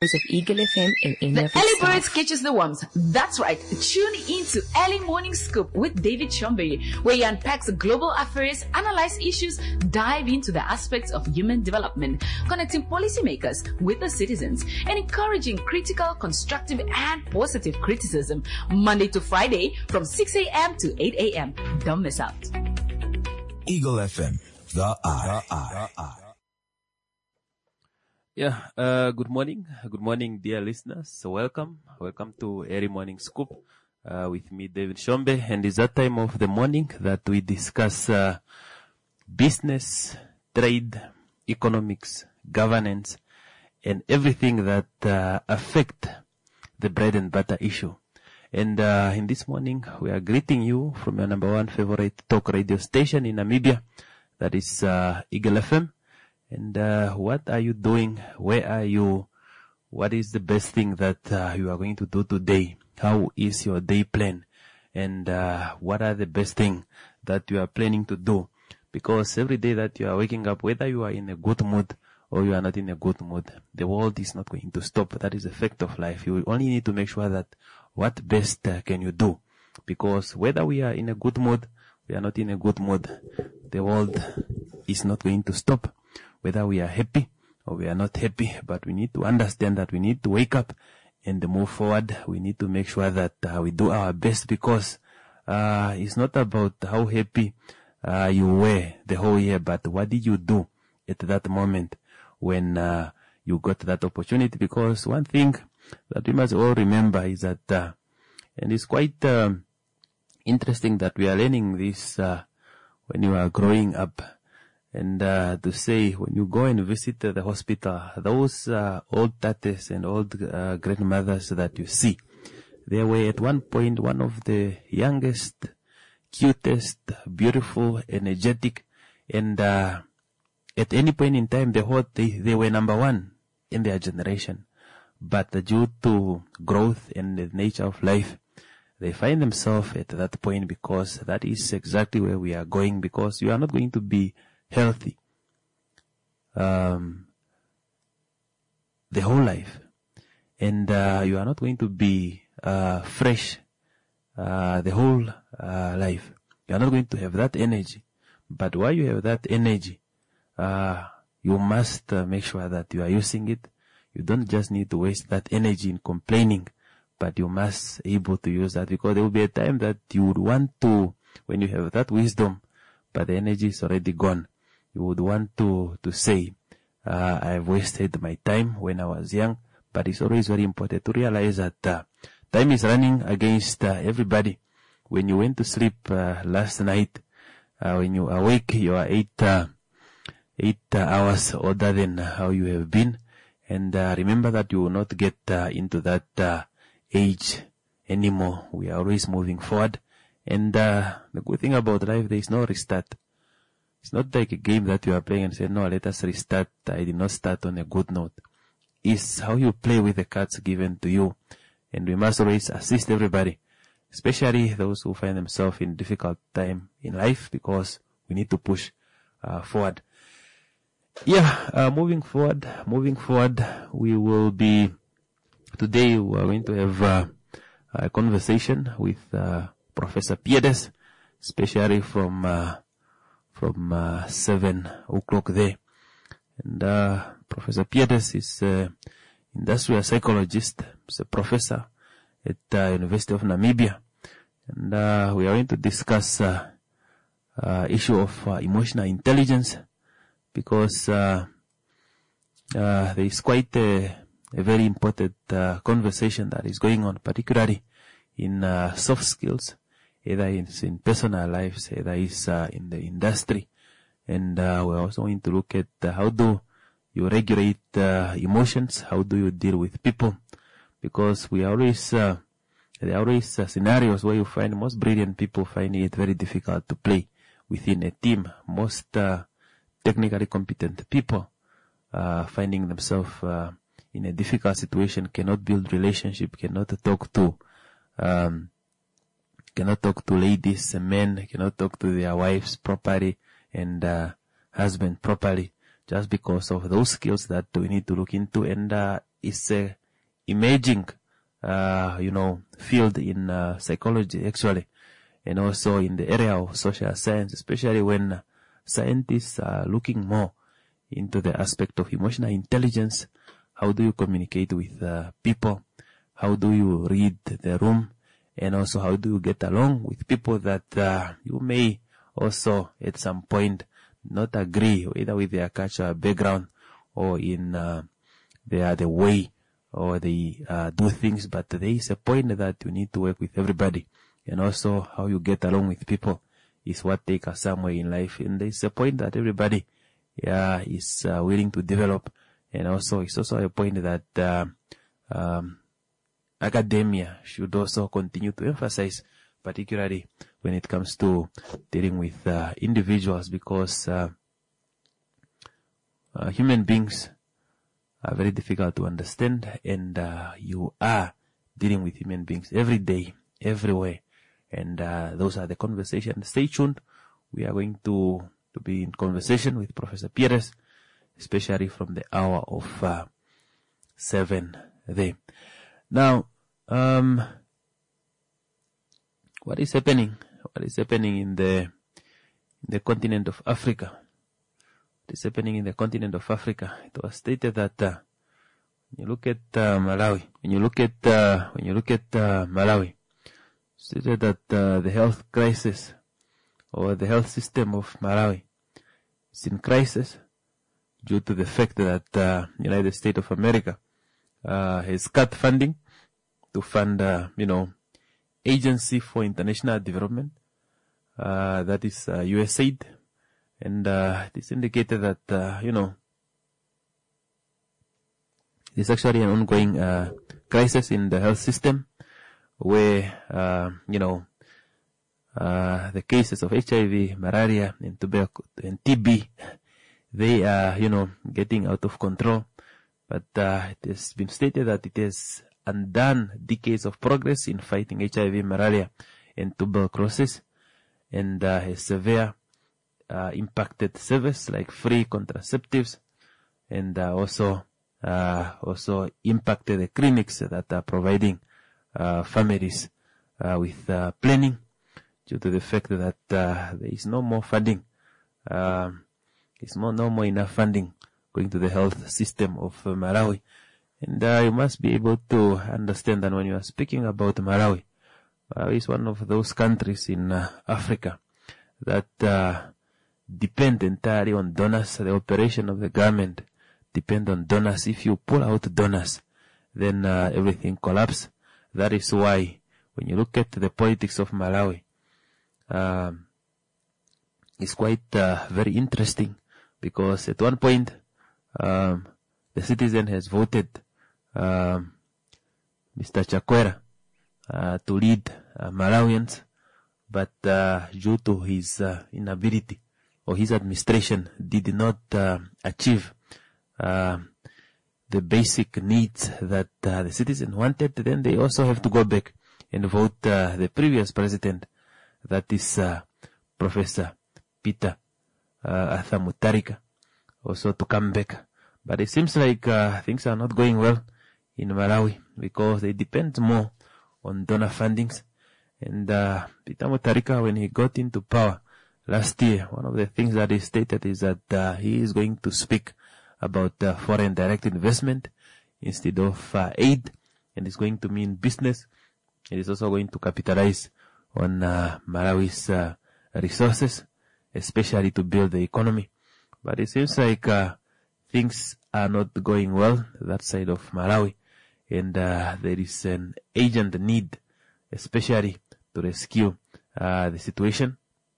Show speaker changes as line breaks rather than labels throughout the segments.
campus of Eagle FM in
The early birds catches the worms. That's right. Tune into Early Morning Scoop with David Shombe, where he unpacks global affairs, analyze issues, dive into the aspects of human development, connecting policymakers with the citizens, and encouraging critical, constructive, and positive criticism. Monday to Friday from 6 a.m. to 8 a.m. Don't miss out.
Eagle FM, the eye.
Yeah, good morning. Good morning, dear listeners. So welcome to Early Morning Scoop with me, David Shombe. And it's that time of the morning that we discuss business, trade, economics, governance, and everything that affect the bread and butter issue. And in this morning, we are greeting you from your number one favorite talk radio station in Namibia, that is Eagle FM. And what are you doing? Where are you? What is the best thing that you are going to do today? How is your day plan? And what are the best things that you are planning to do? Because every day that you are waking up, whether you are in a good mood or you are not in a good mood, the world is not going to stop. That is the fact of life. You only need to make sure that what best can you do? Because whether we are in a good mood, we are not in a good mood, the world is not going to stop. Whether we are happy or we are not happy, but we need to understand that we need to wake up and move forward. We need to make sure that we do our best, because it's not about how happy you were the whole year, but what did you do at that moment when you got that opportunity? Because one thing that we must all remember is that, and it's quite interesting that we are learning this when you are growing up. And to say, when you go and visit the hospital, those old tates and old grandmothers that you see, they were at one point one of the youngest, cutest, beautiful, energetic, and at any point in time, they were number one in their generation. But due to growth and the nature of life, they find themselves at that point, because that is exactly where we are going, because you are not going to be healthy the whole life, and you are not going to be fresh the whole life. You are not going to have that energy. But while you have that energy, you must make sure that you are using it. You don't just need to waste that energy in complaining, but you must able to use that, because there will be a time that you would want to, when you have that wisdom, but the energy is already gone, you would want to say, I've wasted my time when I was young. But it's always very important to realize that time is running against everybody. When you went to sleep last night, when you awake, you are 8 hours older than how you have been. And remember that you will not get into that age anymore. We are always moving forward. And the good thing about life, there is no restart. It's not like a game that you are playing and say, no, let us restart. I did not start on a good note. It's how you play with the cards given to you. And we must always assist everybody, especially those who find themselves in difficult time in life, because we need to push forward. Moving forward, we will be, today we are going to have a conversation with Professor Piedes, especially from 7 o'clock there. And Professor Piedes is an industrial psychologist. He's a professor at the University of Namibia. And we are going to discuss issue of emotional intelligence, because there is quite a very important conversation that is going on, particularly in soft skills, either it's in personal lives, either it's in the industry. And we're also going to look at how do you regulate emotions, how do you deal with people, because we always there are always scenarios where you find most brilliant people finding it very difficult to play within a team. Most technically competent people finding themselves in a difficult situation, cannot build relationship, cannot talk to ladies and men, cannot talk to their wives properly and husband properly, just because of those skills that we need to look into. And is a emerging, field in psychology actually, and also in the area of social science, especially when scientists are looking more into the aspect of emotional intelligence. How do you communicate with people? How do you read the room? And also, how do you get along with people that you may also at some point not agree either with their cultural background or in the way or they do things, but there is a point that you need to work with everybody. And also, how you get along with people is what takes us somewhere in life. And there is a point that everybody is willing to develop. And also, it's also a point that academia should also continue to emphasize, particularly when it comes to dealing with individuals, because human beings are very difficult to understand, and you are dealing with human beings every day, everywhere. And those are the conversations. Stay tuned. We are going to be in conversation with Professor Pierres, especially from the hour of 7 there. Now, what is happening? What is happening in the continent of Africa? What is happening in the continent of Africa? It was stated that when you look at Malawi, stated that the health crisis or the health system of Malawi is in crisis due to the fact that United States of America has cut funding to fund, Agency for International Development, that is USAID, and it is indicated that there's actually an ongoing crisis in the health system, where the cases of HIV, malaria, and and TB, they are getting out of control. But it has been stated that it has undone decades of progress in fighting HIV, malaria, and tuberculosis, and has severe impacted service like free contraceptives, and also impacted the clinics that are providing families with planning, due to the fact that there is no more funding. It's no more enough funding going to the health system of Malawi. And you must be able to understand that when you are speaking about Malawi, Malawi is one of those countries in Africa that depend entirely on donors. The operation of the government depend on donors. If you pull out donors, then everything collapses. That is why when you look at the politics of Malawi, it's quite very interesting, because at one point the citizen has voted Mr. Chakwera to lead Malawians, but due to his inability, or his administration did not achieve the basic needs that the citizen wanted, then they also have to go back and vote the previous president, that is Professor Peter Arthur Mutharika, also to come back. But it seems like things are not going well in Malawi, because they depend more on donor fundings. And Peter Mutharika, when he got into power last year, one of the things that he stated is that he is going to speak about foreign direct investment instead of aid, and it's going to mean business. It is also going to capitalize on Malawi's resources, especially to build the economy. But it seems like things are not going well that side of Malawi, and there is an urgent need, especially to rescue the situation.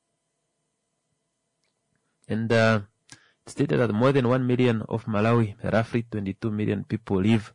And it's stated that more than 1 million of Malawi, roughly 22 million people, live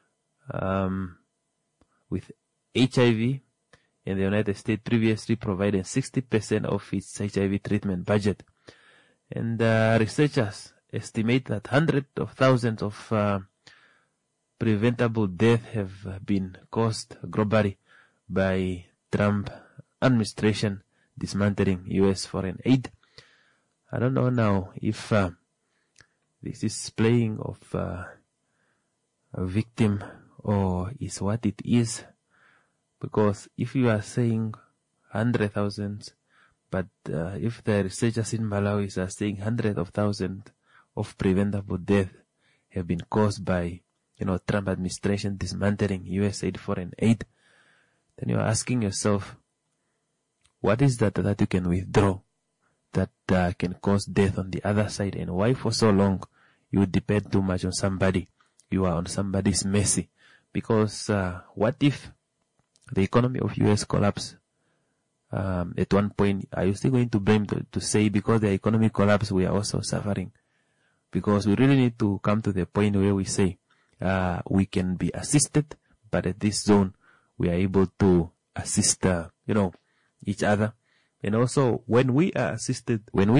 with HIV, and the United States previously provided 60% of its HIV treatment budget. And researchers estimate that hundreds of thousands of preventable deaths have been caused globally by Trump administration dismantling U.S. foreign aid. I don't know now if this is playing of a victim or is what it is. Because if you are saying 100,000, but if the researchers in Malawi are saying hundreds of thousands of preventable death have been caused by, Trump administration dismantling USAID foreign aid, then you are asking yourself, what is that you can withdraw that can cause death on the other side, and why for so long you depend too much on somebody? You are on somebody's mercy. Because what if the economy of US collapse? At one point, are you still going to blame to say because the economic collapse we are also suffering? Because we really need to come to the point where we say we can be assisted, but at this zone we are able to assist each other. And also when we are assisted,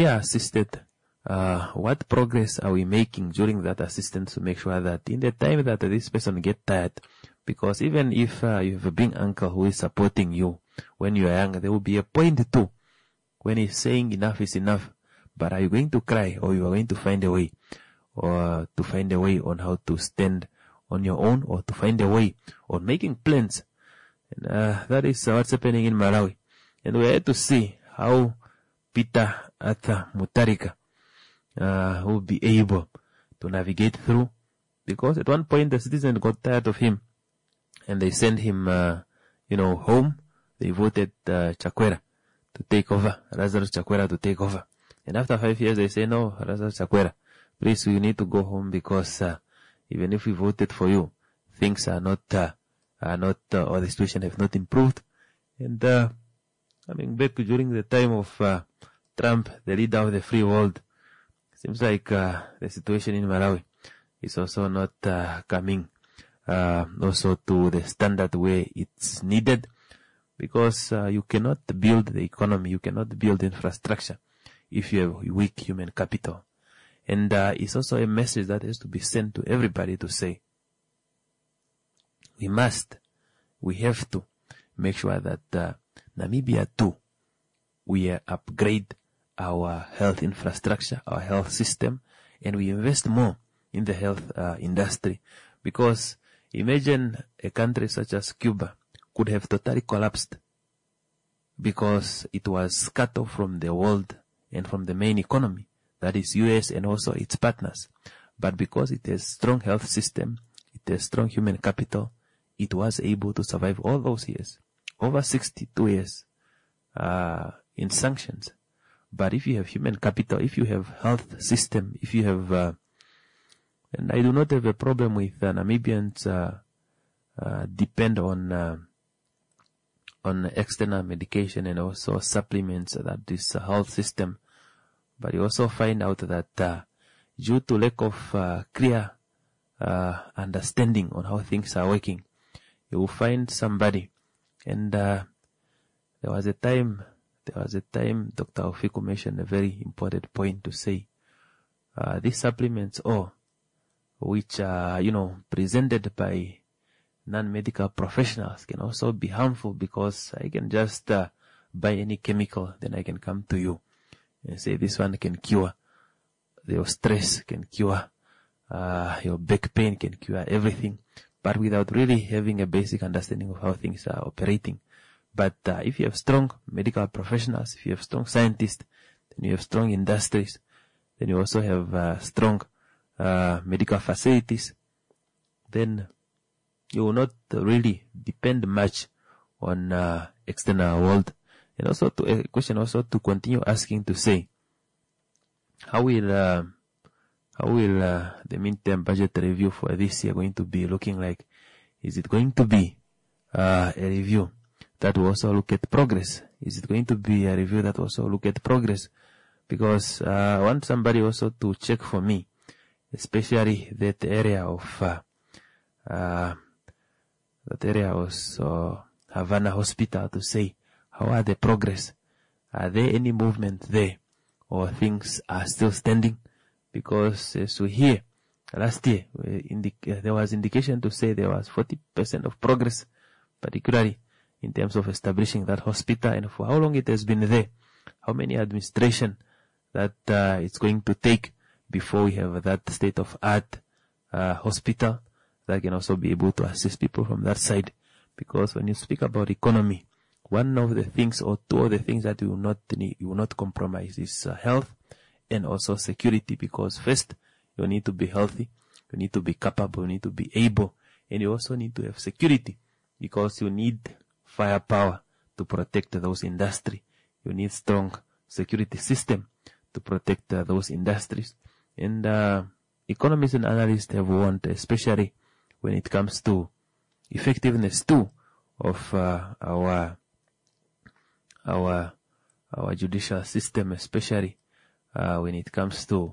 what progress are we making during that assistance to make sure that in the time that this person get tired? Because even if you have a big uncle who is supporting you when you are young, there will be a point too when he's saying enough is enough. But are you going to cry, or you are going to find a way, or to find a way on how to stand on your own, or to find a way on making plans? And that is what's happening in Malawi. And we are to see how Peter Arthur Mutharika will be able to navigate through. Because at one point the citizens got tired of him, and they sent him, home. They voted Chakwera to take over, Lazarus Chakwera to take over. And after 5 years, they say, no, Lazarus Chakwera, please, you need to go home because even if we voted for you, things are not, or the situation have not improved. And coming back during the time of Trump, the leader of the free world, seems like the situation in Malawi is also not coming also to the standard where it's needed, because you cannot build the economy, you cannot build infrastructure if you have weak human capital. And it's also a message that has to be sent to everybody to say, we have to make sure that Namibia too, we upgrade our health infrastructure, our health system, and we invest more in the health industry. Because imagine a country such as Cuba could have totally collapsed because it was cut off from the world and from the main economy, that is US and also its partners. But because it has strong health system, it has strong human capital, it was able to survive all those years, over 62 years in sanctions. But if you have human capital, if you have health system, if you have, and I do not have a problem with Namibians depend on external medication and also supplements that this health system. But you also find out that due to lack of clear understanding on how things are working, you will find somebody. And there was a time Dr. Ofiku mentioned a very important point to say, these supplements, which are, presented by non-medical professionals, can also be harmful, because I can just buy any chemical, then I can come to you and say this one can cure your stress, can cure your back pain, can cure everything, but without really having a basic understanding of how things are operating. But if you have strong medical professionals, if you have strong scientists, then you have strong industries, then you also have strong medical facilities, then you will not really depend much on external world. And also a question also to continue asking to say, how will the midterm budget review for this year going to be looking like? Is it going to be a review that will also look at progress? Is it going to be a review that will also look at progress? Because I want somebody also to check for me, especially that area of Havana Hospital, to say, how are the progress? Are there any movement there, or things are still standing? Because as we hear, last year there was indication to say there was 40% of progress, particularly in terms of establishing that hospital, and for how long it has been there, how many administration that it's going to take before we have that state-of-art hospital that can also be able to assist people from that side. Because when you speak about economy, one of the things or two of the things that you will not compromise is health and also security. Because first, you need to be healthy, you need to be capable, you need to be able, and you also need to have security, because you need firepower to protect those industries. You need strong security system to protect those industries. And economists and analysts have warned, especially when it comes to effectiveness too of our judicial system, especially when it comes to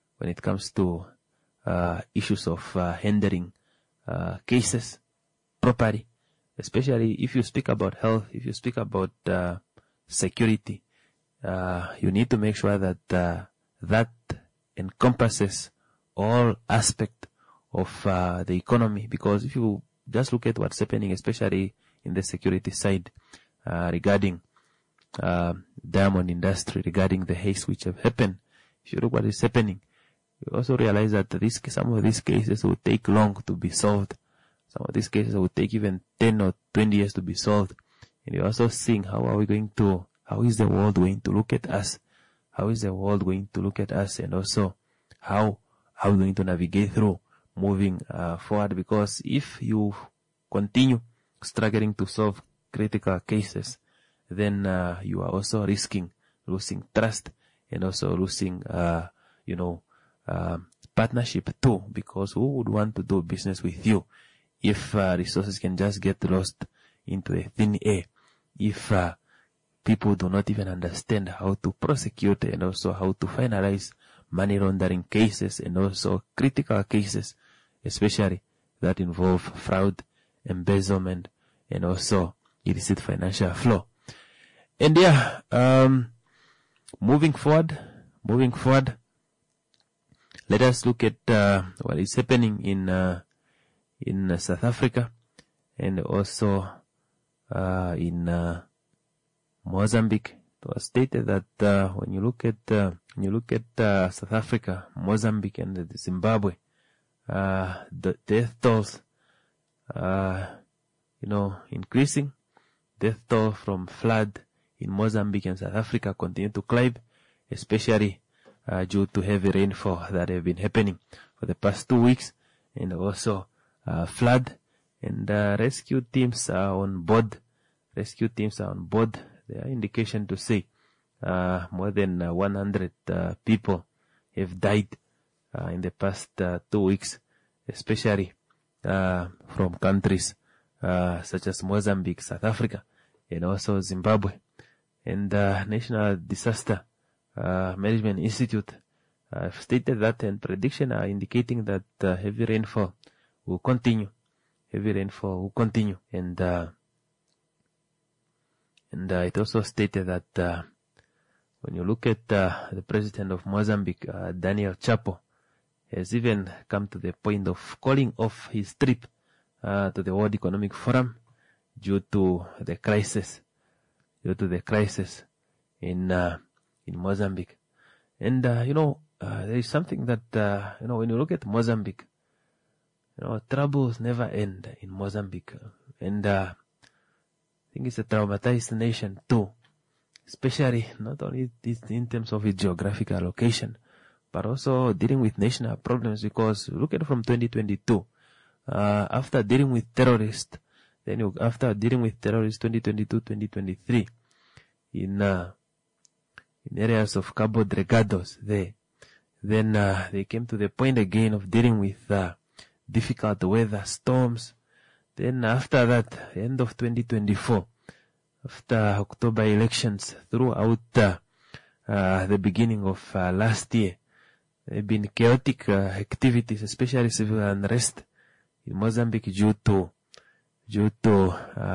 issues of handling cases properly, especially if you speak about health, if you speak about security. You need to make sure that that encompasses all aspects of the economy. Because if you just look at what's happening, especially in the security side, regarding diamond industry, regarding the haze which have happened, if you look what is happening, you also realize that some of these cases will take long to be solved. Some of these cases will take even 10 or 20 years to be solved. And you're also seeing how is the world going to look at us? How is the world going to look at us? And also how we're going to navigate through moving forward. Because if you continue struggling to solve critical cases, then you are also risking losing trust and also losing, partnership too. Because who would want to do business with you if resources can just get lost into a thin air? If people do not even understand how to prosecute and also how to finalize money laundering cases and also critical cases, especially that involve fraud, embezzlement, and also illicit financial flow. And moving forward, let us look at what is happening in South Africa and also in Mozambique. It was stated that when you look at South Africa, Mozambique, and Zimbabwe, the death tolls, increasing. Death toll from flood in Mozambique and South Africa continue to climb, especially due to heavy rainfall that have been happening for the past 2 weeks, and also flood. And rescue teams are on board. There are indication to say more than 100 people have died in the past 2 weeks, especially from countries such as Mozambique, South Africa, and also Zimbabwe. And National Disaster Management Institute have stated that, and prediction are indicating that heavy rainfall will continue. And it also stated that when you look at the president of Mozambique, Daniel Chapo, has even come to the point of calling off his trip to the World Economic Forum due to the crisis in Mozambique. And there is something that when you look at Mozambique, troubles never end in Mozambique, and I think it's a traumatized nation too, especially not only in terms of its geographical location, but also dealing with national problems. Because look at from 2022, after dealing with terrorists, 2022, 2023, in areas of Cabo Delgado there, then they came to the point again of dealing with difficult weather, storms. Then after that, end of 2024, after October elections, throughout the beginning of last year, there have been chaotic activities, especially civil unrest in Mozambique due to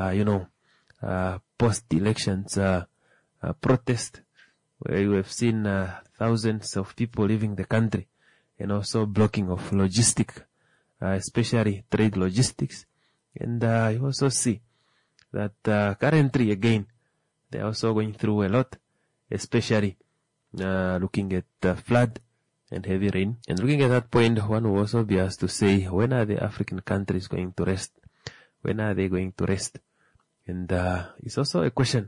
post-elections protest, where you have seen thousands of people leaving the country, and also blocking of logistics, especially trade logistics. And you also see that currently again they are also going through a lot, especially looking at flood and heavy rain. And looking at that point, one will also be asked to say, when are the African countries going to rest? When are they going to rest? And it's also a question.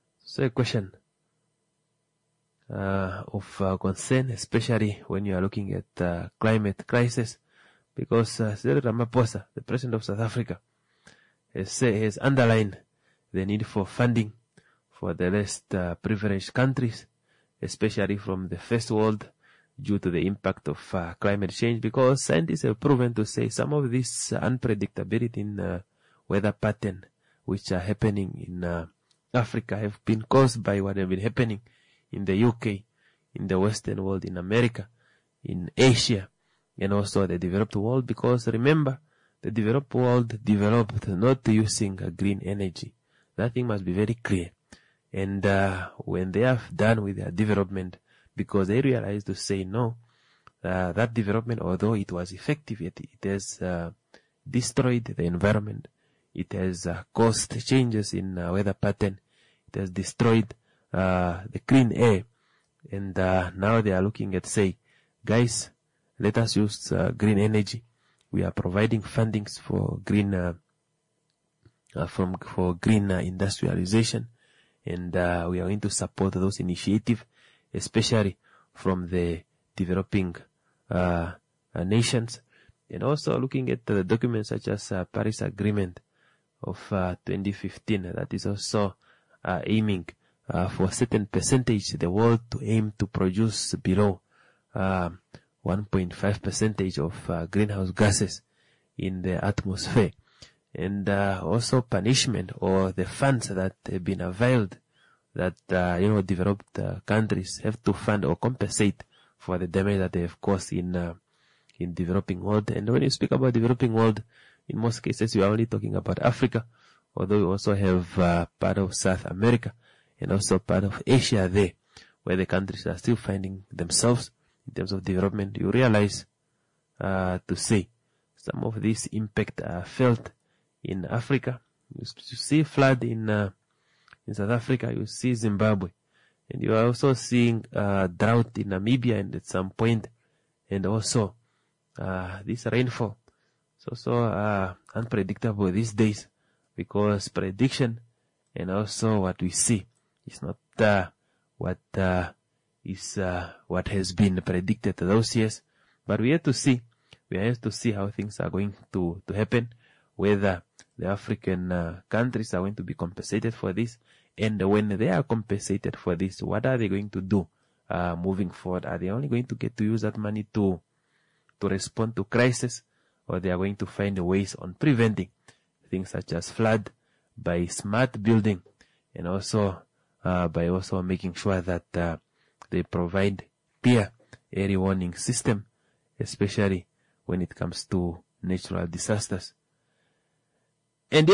Of concern, especially when you are looking at climate crisis, because Cyril Ramaphosa, the president of South Africa, has underlined the need for funding for the less privileged countries, especially from the first world, due to the impact of climate change, because scientists have proven to say some of this unpredictability in weather pattern which are happening in Africa have been caused by what have been happening in the UK, in the Western world, in America, in Asia, and also the developed world. Because remember, the developed world developed not using green energy. That thing must be very clear. And when they have done with their development, because they realized to say no, that development, although it was effective, it has destroyed the environment. It has caused changes in weather pattern. It has destroyed the clean air. And now they are looking at, say, guys, let us use green energy. We are providing fundings for green industrialization, and we are going to support those initiatives, especially from the developing nations. And also looking at the documents such as Paris Agreement of 2015, that is also aiming for a certain percentage, the world to aim to produce below 1.5% of greenhouse gases in the atmosphere. And also punishment, or the funds that have been availed, that developed countries have to fund or compensate for the damage that they have caused in developing world. And when you speak about developing world, in most cases you are only talking about Africa, although we also have part of South America and also part of Asia there, where the countries are still finding themselves in terms of development. You realize to say some of this impact are felt in Africa. You see flood in South Africa, you see Zimbabwe, and you are also seeing drought in Namibia, and at some point, and also this rainfall. It's also unpredictable these days, because prediction and also what we see is not what has been predicted those years. But we have to see how things are going to happen, whether the African countries are going to be compensated for this, and when they are compensated for this, what are they going to do moving forward? Are they only going to get to use that money to respond to crisis, or they are going to find ways on preventing things such as flood by smart building, and also by also making sure that they provide clear early warning system, especially when it comes to natural disasters. And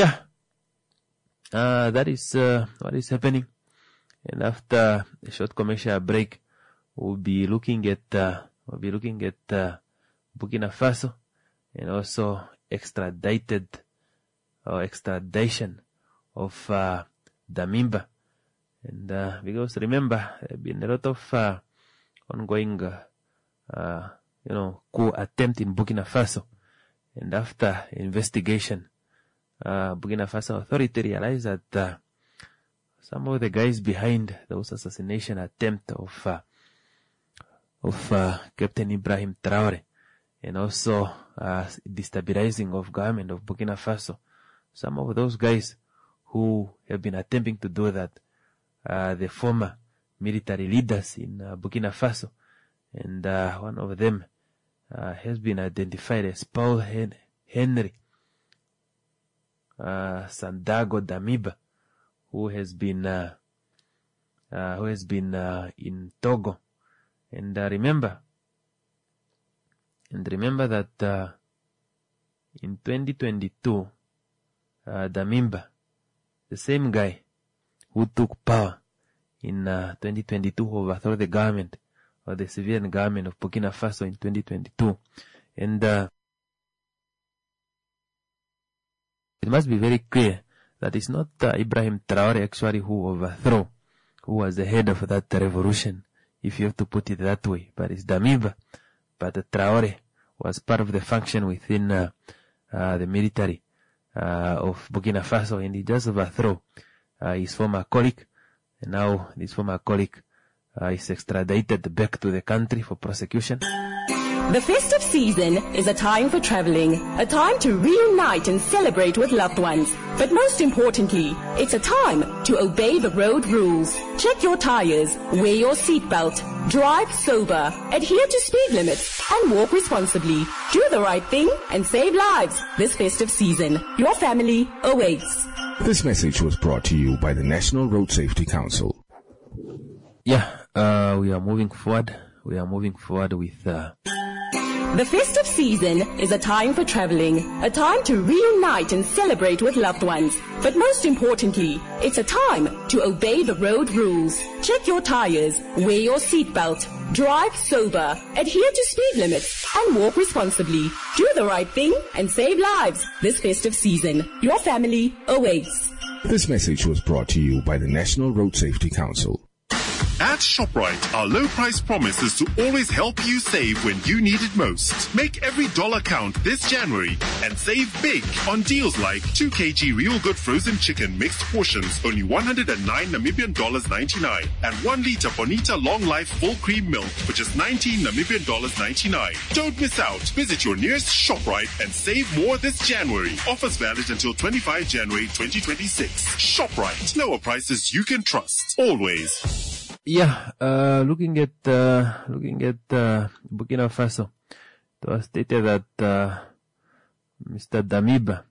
that is what is happening. And after a short commercial break, we'll be looking at Burkina Faso, and also extradition of Damiba. And because remember, there have been a lot of ongoing coup attempt in Burkina Faso, and after investigation, Burkina Faso authority realized that some of the guys behind those assassination attempt of Captain Ibrahim Traore, and also destabilizing of government of Burkina Faso, some of those guys who have been attempting to do that, the former military leaders in Burkina Faso, and one of them has been identified as Paul Henry Sandaogo Damiba, who has been in Togo. And remember that in 2022, Damiba, the same guy who took power in 2022, who overthrew the government, or the civilian government of Burkina Faso in 2022. And it must be very clear that it's not Ibrahim Traore actually who overthrew, who was the head of that revolution if you have to put it that way. But it's Damiba. But Traore was part of the function within the military of Burkina Faso, and he just overthrew his former colleague, and now this former colleague is extradited back to the country for prosecution.
The festive season is a time for traveling, a time to reunite and celebrate with loved ones. But most importantly, it's a time to obey the road rules. Check your tires, wear your seatbelt, drive sober, adhere to speed limits, and walk responsibly. Do the right thing and save lives this festive season. Your family awaits.
This message was brought to you by the National Road Safety Council.
We are moving forward. We are moving forward with
The festive season is a time for traveling, a time to reunite and celebrate with loved ones. But most importantly, it's a time to obey the road rules. Check your tires, wear your seatbelt, drive sober, adhere to speed limits, and walk responsibly. Do the right thing and save lives this festive season. Your family awaits.
This message was brought to you by the National Road Safety Council.
At ShopRite, our low price promise is to always help you save when you need it most. Make every dollar count this January and save big on deals like 2 kg Real Good frozen chicken mixed portions, only 109 Namibian dollars 99, and 1 liter Bonita Long Life full cream milk for just 19 Namibian dollars 99. Don't miss out. Visit your nearest ShopRite and save more this January. Offers valid until 25 January 2026. ShopRite. Lower prices you can trust. Always.
Looking at Burkina Faso, it was stated that Mr. Damiba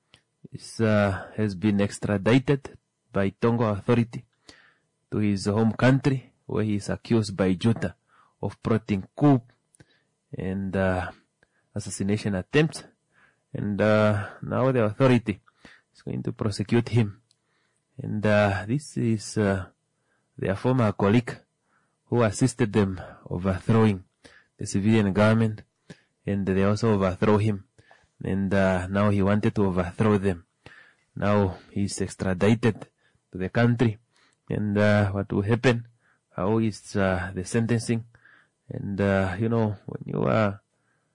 has been extradited by Tongo authority to his home country, where he is accused by junta of plotting coup and assassination attempts, and now the authority is going to prosecute him, and this is their former colleague who assisted them overthrowing the civilian government, and they also overthrew him, and now he wanted to overthrow them. Now he's extradited to the country, and what will happen, how is the sentencing, and when you are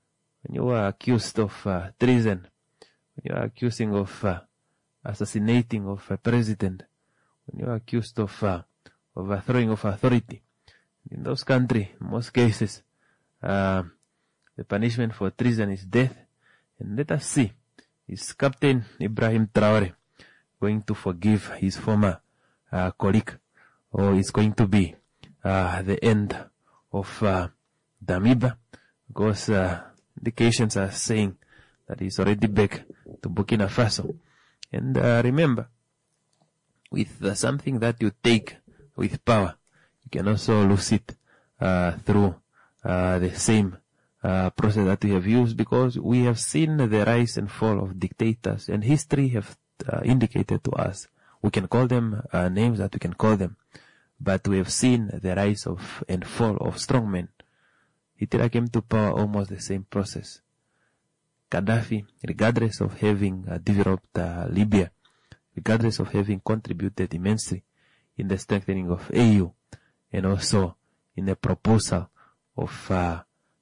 accused of treason, when you are accusing of assassinating of a president, when you are accused of overthrowing of authority. In those countries, in most cases, the punishment for treason is death. And let us see, is Captain Ibrahim Traore going to forgive his former colleague, or is going to be the end of Damiba? Because indications are saying that he's already back to Burkina Faso. And remember, with something that you take with power, you can also lose it through the same process that we have used, because we have seen the rise and fall of dictators, and history have indicated to us. We can call them names that we can call them, but we have seen the rise of and fall of strongmen. Hitler came to power almost the same process. Gaddafi, regardless of having developed Libya, regardless of having contributed immensely in the strengthening of AU, and also in the proposal of, a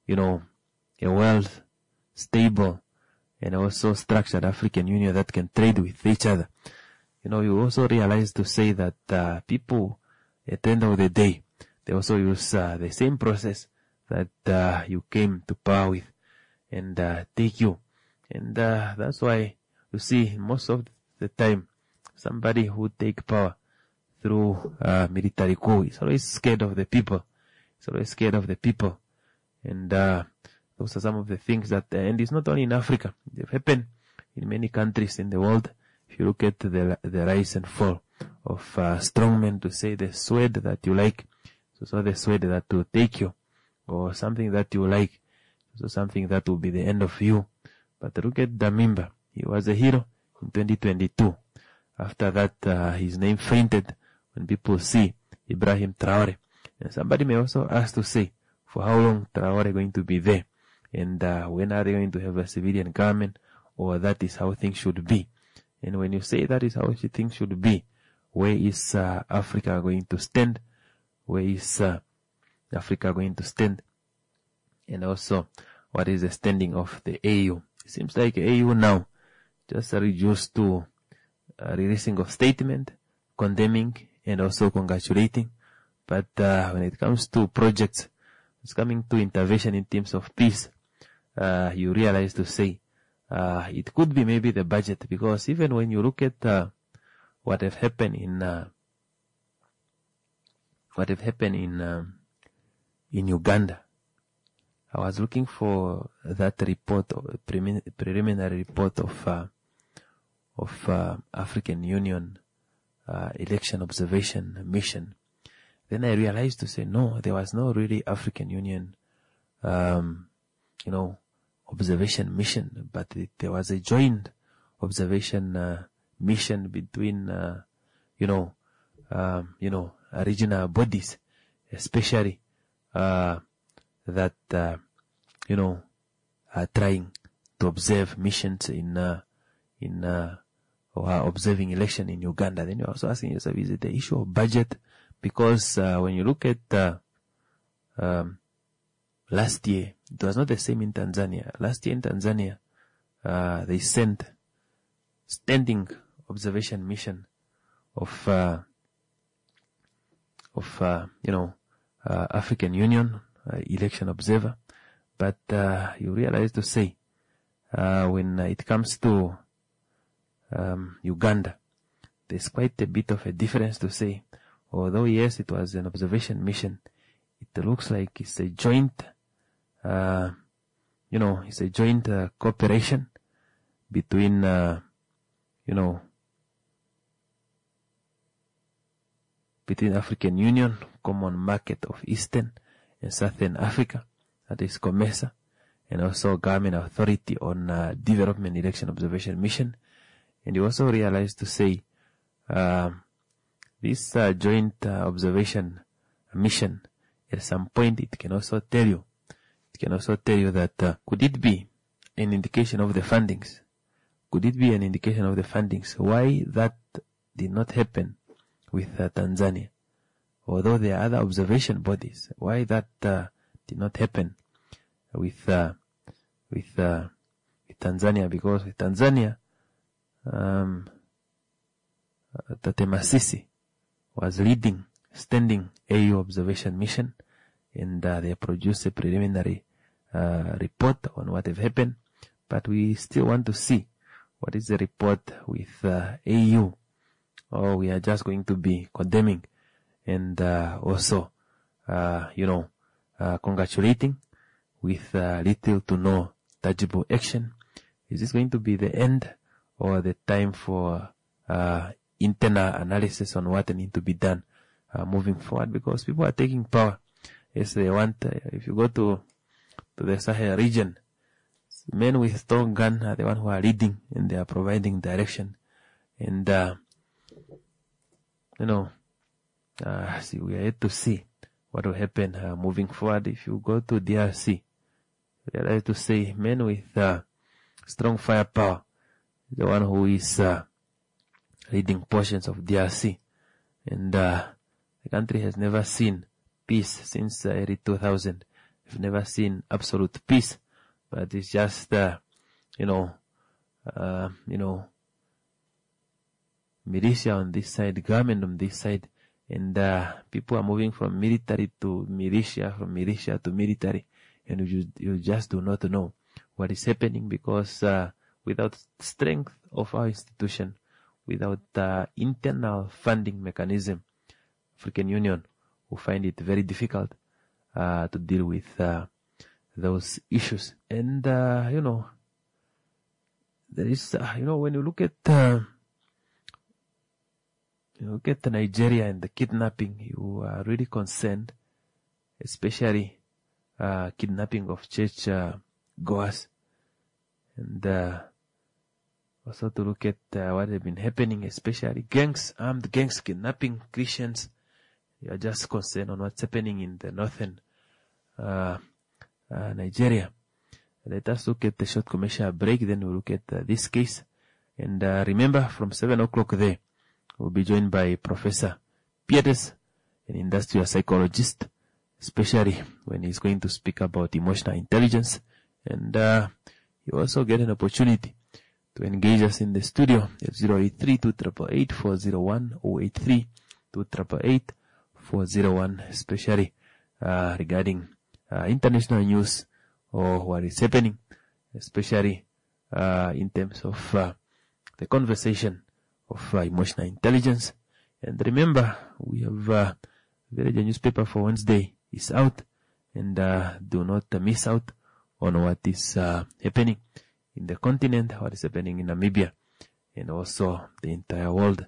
world stable and also structured African Union that can trade with each other. You also realize to say that people, at the end of the day, they also use the same process that you came to power with, and take you. And that's why you see most of the time somebody who take power through military coup is always scared of the people. It's always scared of the people. And those are some of the things that, and it's not only in Africa, they've happened in many countries in the world. If you look at the rise and fall of strongmen, to say the sword that you like, so the sword that will take you, or something that you like, so something that will be the end of you. But look at Damiba. He was a hero in 2022. After that, his name fainted when people see Ibrahim Traore. And somebody may also ask to say, for how long Traore going to be there? And when are they going to have a civilian government? Or that is how things should be. And when you say that is how things should be, where is Africa going to stand? Where is Africa going to stand? And also, what is the standing of the AU? It seems like AU now just reduced to releasing of statement, condemning, and also congratulating. But when it comes to projects, it's coming to intervention in terms of peace, you realize to say it could be maybe the budget, because even when you look at what have happened in Uganda, I was looking for that report, preliminary report of African Union election observation mission. Then I realized to say no, there was no really African Union, observation mission, but there was a joint observation mission between, regional bodies, especially that are trying to observe missions in observing election in Uganda. Then you're also asking yourself, is it the issue of budget? Because when you look at last year, it was not the same in Tanzania. Last year in Tanzania, they sent standing observation mission of African Union election observer. But you realize to say, when it comes to Uganda, there's quite a bit of a difference to say. Although yes, it was an observation mission, it looks like it's a joint, it's a joint cooperation between, between African Union, Common Market of Eastern and Southern Africa, that is COMESA, and also Government Authority on Development Election Observation Mission. And you also realize to say, this joint observation mission, at some point it can also tell you that could it be an indication of the fundings? Could it be an indication of the fundings? Why that did not happen with Tanzania? Although there are other observation bodies, why that did not happen with Tanzania? Because with Tanzania, Tate Masisi was leading standing AU observation mission, and they produced a preliminary report on what have happened. But we still want to see what is the report with AU, or we are just going to be condemning and also congratulating with little to no tangible action. Is this going to be the end or the time for internal analysis on what needs to be done moving forward? Because people are taking power as they want. If you go to the Sahel region, men with strong gun are the ones who are leading, and they are providing direction. And see, we are yet to see what will happen moving forward. If you go to DRC, we are yet to say men with strong firepower, the one who is leading portions of DRC, and the country has never seen peace since early 2000. We've never seen absolute peace, but it's just militia on this side, government on this side, and people are moving from military to militia, from militia to military, and you just do not know what is happening, because without strength of our institution, without internal funding mechanism, African Union will find it very difficult to deal with those issues. And there is when you look at Nigeria and the kidnapping, you are really concerned, especially kidnapping of church goers, and also to look at what has been happening, especially armed gangs kidnapping Christians. You are just concerned on what's happening in the northern Nigeria. Let us look at the short commercial break, then we'll look at this case. And remember, from 7 o'clock there, we'll be joined by Professor Pietes, an industrial psychologist, especially when he's going to speak about emotional intelligence. And you also get an opportunity to engage us in the studio at 083-288-401 or 083-288-401, especially regarding international news or what is happening, especially in terms of the conversation of emotional intelligence. And remember, we have Village newspaper for Wednesday is out, and do not miss out on what is happening in the continent, what is happening in Namibia, and also the entire world.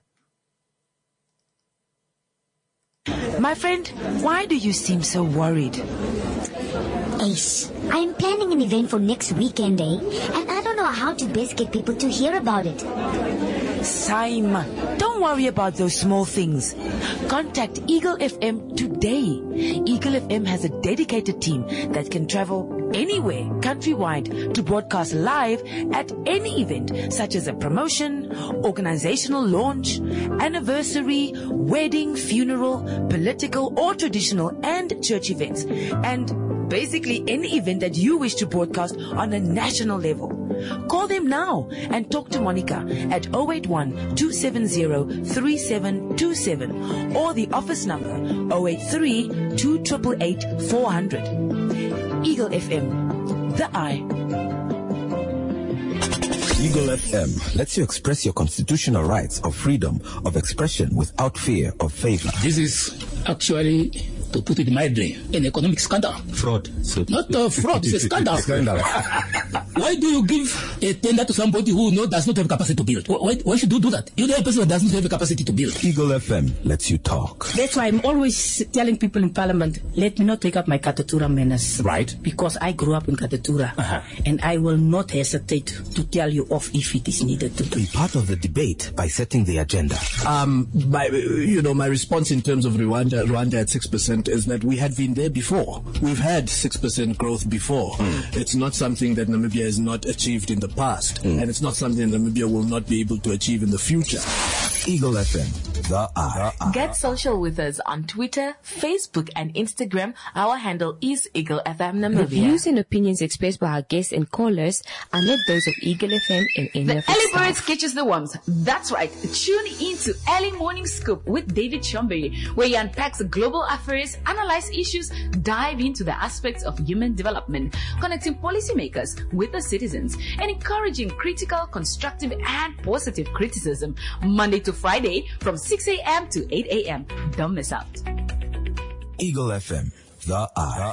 My friend, why do you seem so worried?
Ace, I'm planning an event for next weekend, and I don't know how to best get people to hear about it.
Simon, don't worry about those small things. Contact Eagle FM today. Eagle FM has a dedicated team that can travel anywhere countrywide to broadcast live at any event, such as a promotion, organizational launch, anniversary, wedding, funeral, political or traditional and church events, and basically any event that you wish to broadcast on a national level. Call them now and talk to Monica at 081-270-3727 or the office number 083-288-400. Eagle FM, the eye.
Eagle FM lets you express your constitutional rights of freedom of expression without fear of favor.
This is actually, to put it mildly, an economic scandal.
Fraud.
Not fraud, it's a scandal. Why do you give a tender to somebody who does not have capacity to build? Why should you do that? You're the person that doesn't have the capacity to build.
Eagle FM lets you talk.
That's why I'm always telling people in Parliament, let me not take up my Katatura manners.
Right.
Because I grew up in Katatura. And I will not hesitate to tell you off if it is needed to do.
Be part of the debate by setting the agenda.
My response in terms of Rwanda at 6% is that we had been there before. We've had 6% growth before. It's not something that Namibia has not achieved in the past, and it's not something Namibia will not be able to achieve in the future.
Eagle FM, the eye.
Get social with us on Twitter, Facebook, and Instagram. Our handle is Eagle FM
The
Namibia.
views and opinions expressed by our guests and callers are not those of Eagle FM and any
The
of its
early
staff.
birds catches the worms. That's right. Tune into Early Morning Scoop with David Chombe, where he unpacks global affairs, analyze issues, dive into the aspects of human development, connecting policymakers with the citizens, and encouraging critical, constructive, and positive criticism. Monday to Friday from 6 a.m. to 8 a.m. Don't miss out.
Eagle FM, the eye.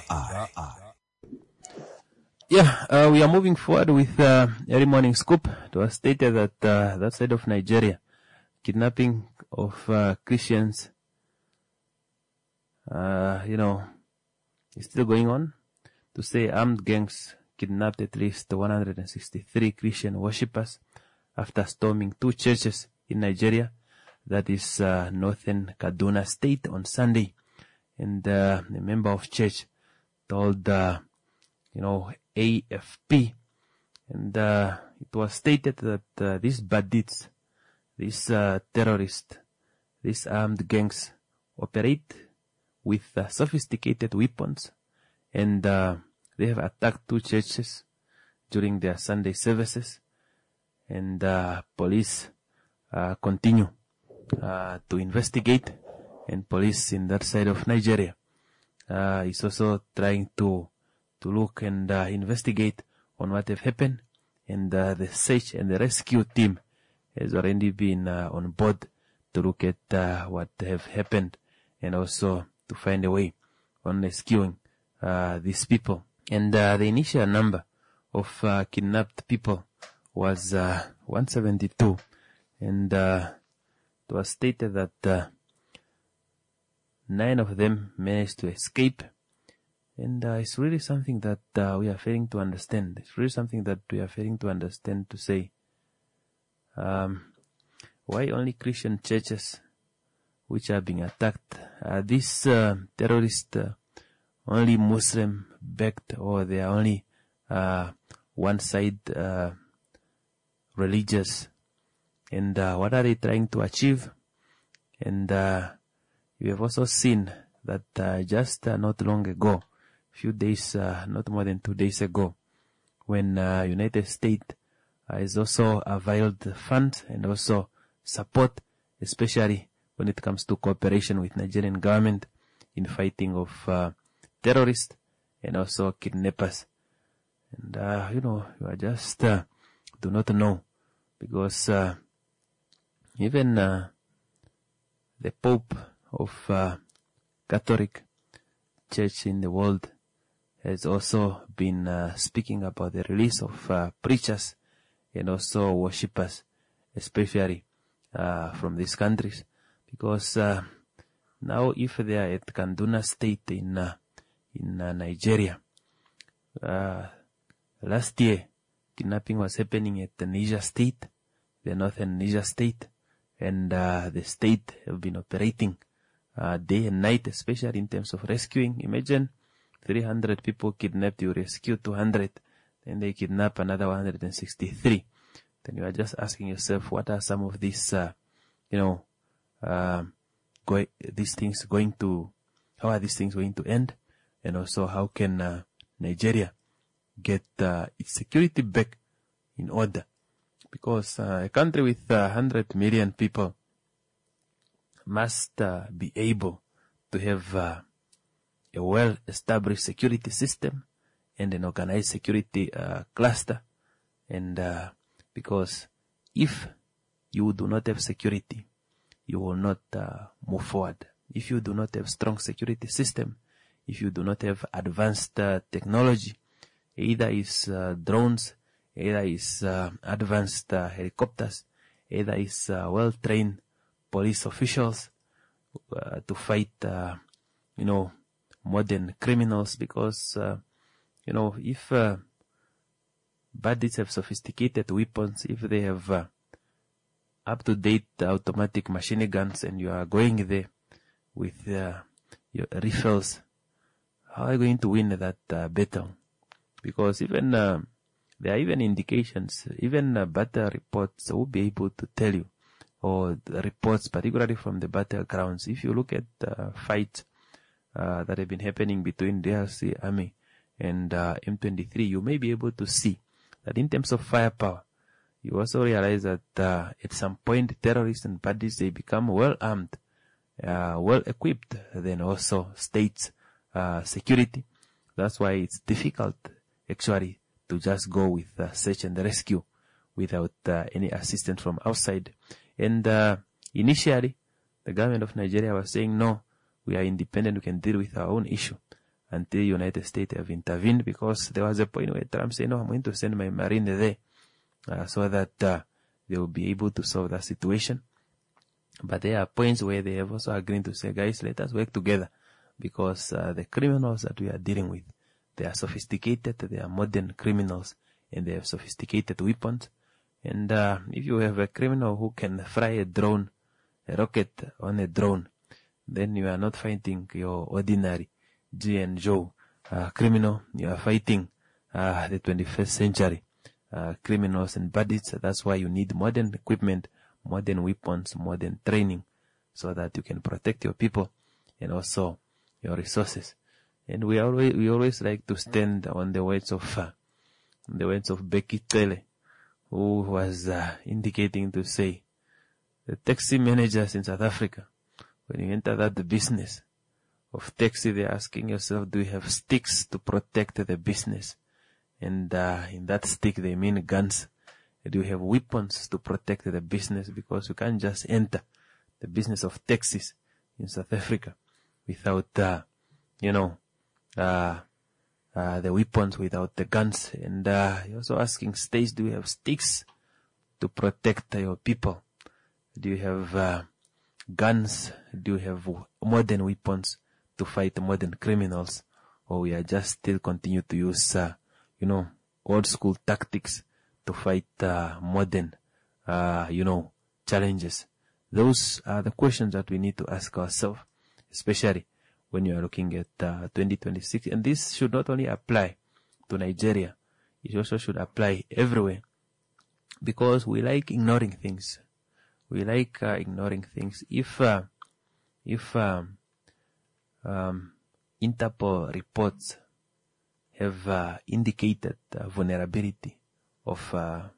Yeah, we are moving forward with Early Morning Scoop. It was stated that that side of Nigeria, kidnapping of Christians, is still going on. To say armed gangs kidnapped at least 163 Christian worshippers after storming two churches in Nigeria, that is northern Kaduna State, on Sunday. And a member of church told AFP, and it was stated that these bandits, these terrorists, these armed gangs operate with sophisticated weapons, and they have attacked two churches during their Sunday services, and police continue to investigate, and police in that side of Nigeria is also trying to look and investigate on what have happened, and the search and the rescue team has already been on board to look at what have happened, and also to find a way on rescuing these people. And the initial number of kidnapped people was 172, and it was stated that 9 of them managed to escape. And it's really something that we are failing to understand. It's really something that we are failing to understand, to say, why only Christian churches which are being attacked? Are these terrorists only Muslim-backed, or they are only one-side religious? And what are they trying to achieve? And you have also seen that just not long ago, few days, not more than 2 days ago, when United States is also availed funds and also support, especially when it comes to cooperation with Nigerian government in fighting of terrorists and also kidnappers. And you are just do not know, because even the Pope of Catholic Church in the world has also been speaking about the release of preachers and also worshippers, especially from these countries, because now if they are at Kaduna State in Nigeria, last year kidnapping was happening at the Niger State, the northern Niger State, and the state have been operating day and night, especially in terms of rescuing. Imagine 300 people kidnapped, you rescue 200, then they kidnap another 163. Then you are just asking yourself, what are some of these, these things going to, how are these things going to end? And also, how can Nigeria get its security back in order? Because a country with 100 million people must be able to have a well-established security system and an organized security cluster. And because if you do not have security, you will not move forward. If you do not have strong security system, if you do not have advanced technology, either is drones, either is advanced helicopters, either is well-trained police officials to fight, modern criminals, because, if bandits have sophisticated weapons, if they have up-to-date automatic machine guns, and you are going there with your rifles, how are you going to win that battle? Because even there are even indications, even battle reports will be able to tell you, or the reports particularly from the battlegrounds. If you look at fights that have been happening between DRC Army and M23, you may be able to see that in terms of firepower, you also realize that at some point terrorists and bandits, they become well armed, well equipped, then also states security. That's why it's difficult actually to just go with search and rescue without any assistance from outside. And initially, the government of Nigeria was saying, no, we are independent, we can deal with our own issue, until the United States have intervened, because there was a point where Trump said, no, I'm going to send my Marine there so that they will be able to solve that situation. But there are points where they have also agreed to say, guys, let us work together, because the criminals that we are dealing with, they are sophisticated, they are modern criminals, and they have sophisticated weapons. And if you have a criminal who can fry a drone, a rocket on a drone, then you are not fighting your ordinary G and Joe criminal. You are fighting the 21st century criminals and bandits. That's why you need modern equipment, modern weapons, modern training, so that you can protect your people and also your resources. And we always like to stand on the words of Becky Tele, who was indicating to say, the taxi managers in South Africa, when you enter that business of taxi, they're asking yourself, do you have sticks to protect the business? And in that stick, they mean guns. Do you have weapons to protect the business? Because you can't just enter the business of taxis in South Africa without, the weapons, without the guns. And you're also asking states, do you have sticks to protect your people? Do you have guns? Do you have modern weapons to fight modern criminals? Or we are just still continue to use, old school tactics to fight modern, challenges? Those are the questions that we need to ask ourselves, especially when you are looking at 2026. And this should not only apply to Nigeria, it also should apply everywhere, because we like ignoring things. We like ignoring things. If Interpol reports have indicated vulnerability of,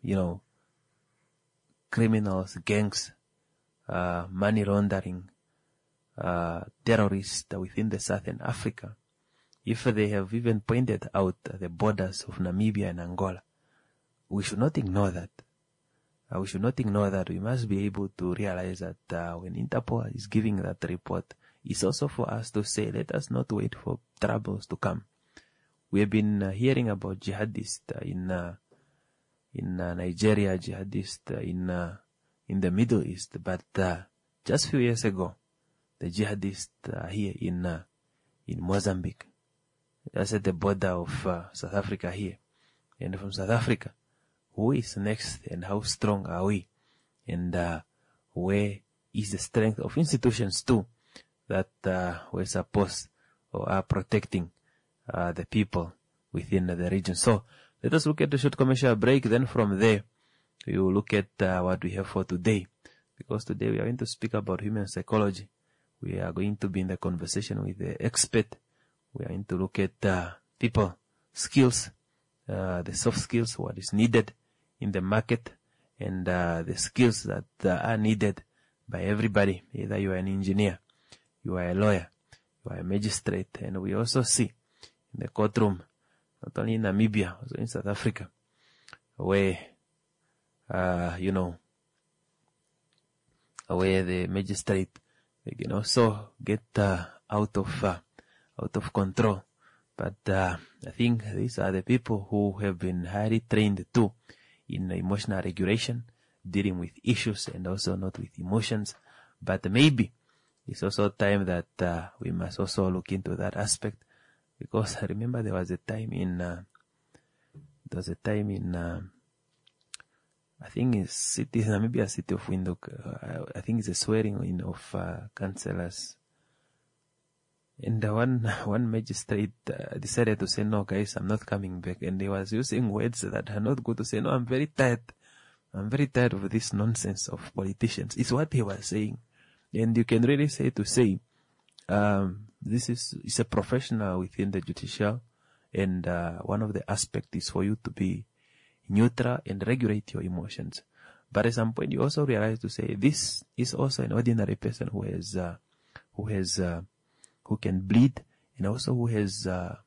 criminals, gangs, money laundering, terrorists within the Southern Africa. If they have even pointed out the borders of Namibia and Angola, we should not ignore that. We should not ignore that. We must be able to realize that when Interpol is giving that report, it's also for us to say, let us not wait for troubles to come. We have been hearing about jihadists in Nigeria, jihadists in the Middle East, but just a few years ago, the jihadists here in Mozambique, just at the border of South Africa here, and from South Africa, who is next and how strong are we, and where is the strength of institutions too that were supposed or are protecting the people within the region. So let us look at the short commercial break. Then from there, we will look at what we have for today, because today we are going to speak about human psychology. We are going to be in the conversation with the expert. We are going to look at people skills, the soft skills, what is needed in the market, and the skills that are needed by everybody. Either you are an engineer, you are a lawyer, you are a magistrate, and we also see in the courtroom, not only in Namibia, also in South Africa, where where the magistrate can also get out of control. But I think these are the people who have been highly trained too in emotional regulation, dealing with issues and also not with emotions. But maybe it's also time that we must also look into that aspect, because I remember there was a time in I think it's Namibia city of Windhoek. I think it's a swearing in of councillors. And one magistrate decided to say, no guys, I'm not coming back. And he was using words that are not good to say, no, I'm very tired. I'm very tired of this nonsense of politicians. It's what he was saying. And you can really say, this is a professional within the judicial. And one of the aspects is for you to be neutral and regulate your emotions. But at some point you also realize to say, this is also an ordinary person who can bleed, and also who has,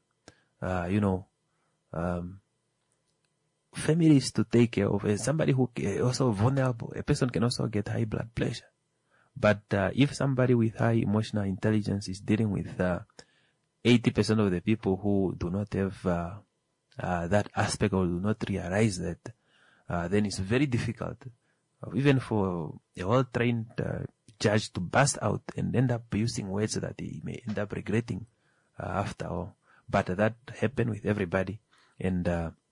families to take care of, and somebody who is also vulnerable. A person can also get high blood pressure. But if somebody with high emotional intelligence is dealing with 80% of the people who do not have that aspect or do not realize that, then it's very difficult, even for a well-trained judge to burst out and end up using words that he may end up regretting after all. But that happened with everybody, and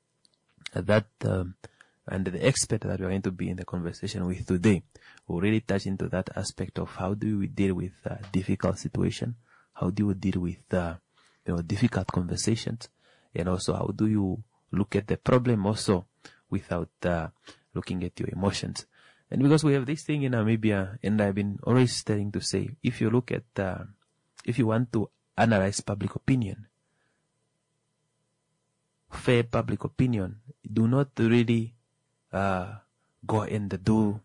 and the expert that we are going to be in the conversation with today will really touch into that aspect of how do we deal with difficult situation, how do you deal with difficult conversations, and also how do you look at the problem also without looking at your emotions. And because we have this thing in Namibia, and I've been always telling to say, if you look at, if you want to analyze public opinion, fair public opinion, do not really go and do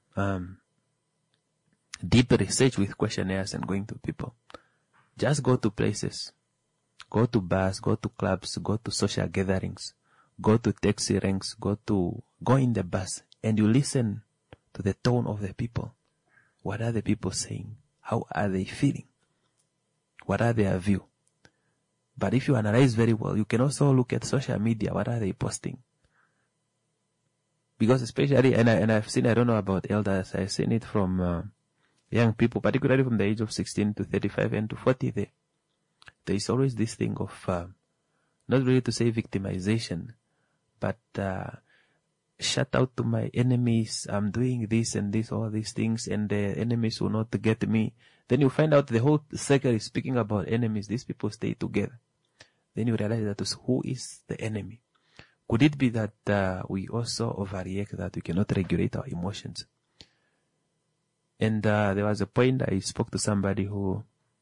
deep research with questionnaires and going to people. Just go to places, go to bars, go to clubs, go to social gatherings, go to taxi ranks, go in the bus, and you listen to the tone of the people. What are the people saying? How are they feeling? What are their view? But if you analyze very well, you can also look at social media. What are they posting? Because especially, and I've seen, I don't know about elders, I've seen it from young people, particularly from the age of 16 to 35 and to 40 there is always this thing of, not really to say victimization, but shout out to my enemies, I'm doing this and this, all these things, and the enemies will not get me. Then you find out the whole circle is speaking about enemies. These people stay together. Then you realize that who is the enemy? Could it be that we also overreact, that we cannot regulate our emotions? And there was a point I spoke to somebody who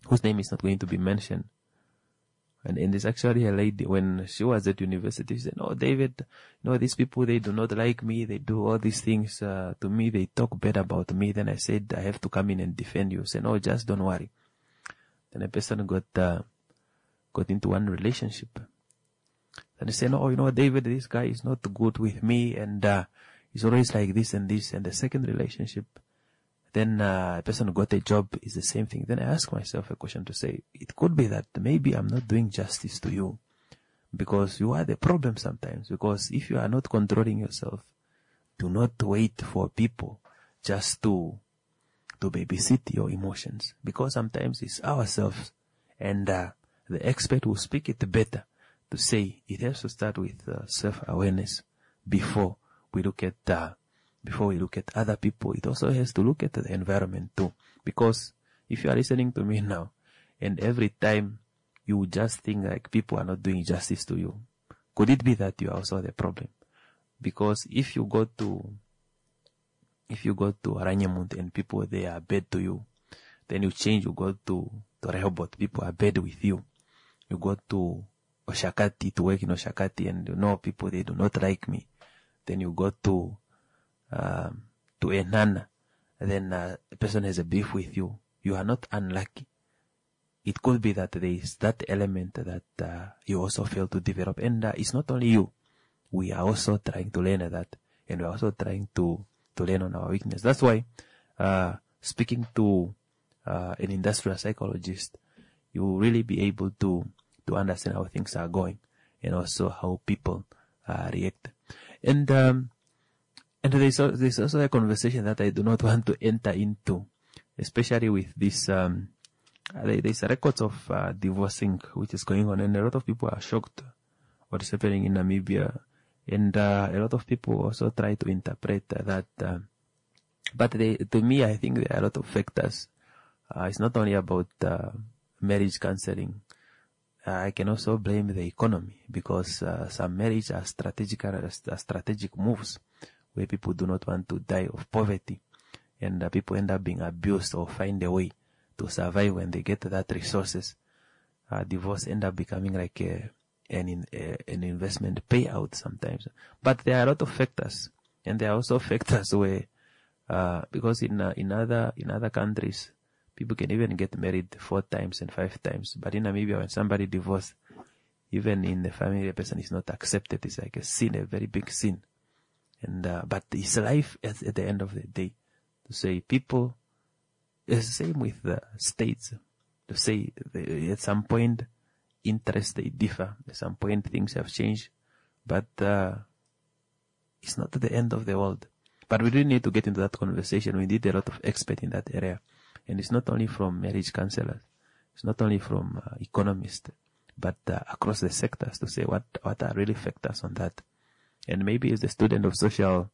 whose name is not going to be mentioned. And there's actually a lady, when she was at university, she said, "No, David, these people, they do not like me. They do all these things to me. They talk bad about me." Then I said, "I have to come in and defend you." She said, "No, just don't worry." Then a person got into one relationship. And they said, "No, David, this guy is not good with me, and he's always like this and this." And the second relationship, then a person got a job, is the same thing. Then I ask myself a question to say, it could be that maybe I'm not doing justice to you, because you are the problem sometimes. Because if you are not controlling yourself, do not wait for people just to babysit your emotions, because sometimes it's ourselves, and the expert will speak it better to say it has to start with self-awareness before we look at other people. It also has to look at the environment too, because if you are listening to me now and every time you just think like people are not doing justice to you, could it be that you are also the problem? Because if you go to Aranyamund and people they are bad to you, then you change, you go to Rehoboth, people are bad with you. You go to Oshakati to work in Oshakati, and people they do not like me. Then you go to Enana, then a person has a beef with you. You are not unlucky. It could be that there is that element that you also fail to develop, and it's not only you. We are also trying to learn that, and we are also trying to learn on our weakness. That's why speaking to an industrial psychologist, you will really be able to understand how things are going, and also how people react. And there's also a conversation that I do not want to enter into, especially with this. There's records of divorcing which is going on, and a lot of people are shocked what is happening in Namibia, and a lot of people also try to interpret that. But to me, I think there are a lot of factors. It's not only about marriage counseling. I can also blame the economy, because some marriage are strategic moves where people do not want to die of poverty, and people end up being abused or find a way to survive when they get that resources. Divorce end up becoming like an investment payout sometimes. But there are a lot of factors, and there are also factors where because in other countries, people can even get married 4 times and 5 times. But in Namibia, when somebody divorces, even in the family, a person is not accepted. It's like a sin, a very big sin. And but it's life at the end of the day. To say people, it's the same with the states. To say at some point, interests they differ. At some point, things have changed. But it's not the end of the world. But we really need to get into that conversation. We need a lot of experts in that area. And it's not only from marriage counselors, it's not only from economists, but across the sectors to say what are really factors on that. And maybe as a student of social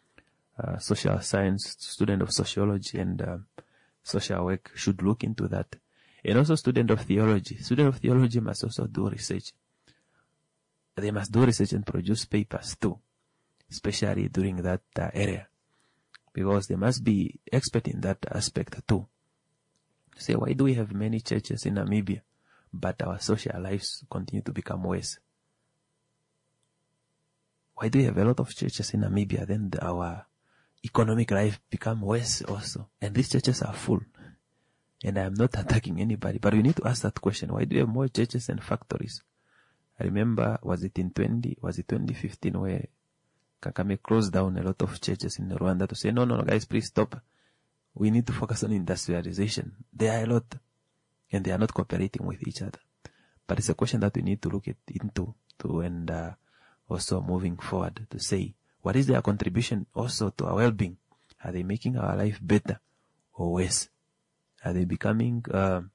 science, student of sociology and social work should look into that. And also student of theology. Student of theology must also do research. They must do research and produce papers too, especially during that area, because they must be expert in that aspect too. Say, why do we have many churches in Namibia, but our social lives continue to become worse? Why do we have a lot of churches in Namibia, then our economic life become worse also? And these churches are full. And I am not attacking anybody, but we need to ask that question. Why do we have more churches and factories? I remember, was it 2015 where Kakame closed down a lot of churches in Rwanda to say, no, guys, please stop. We need to focus on industrialization. There are a lot, and they are not cooperating with each other. But it's a question that we need to look into, and also moving forward to say, what is their contribution also to our well-being? Are they making our life better or worse? Are they becoming, a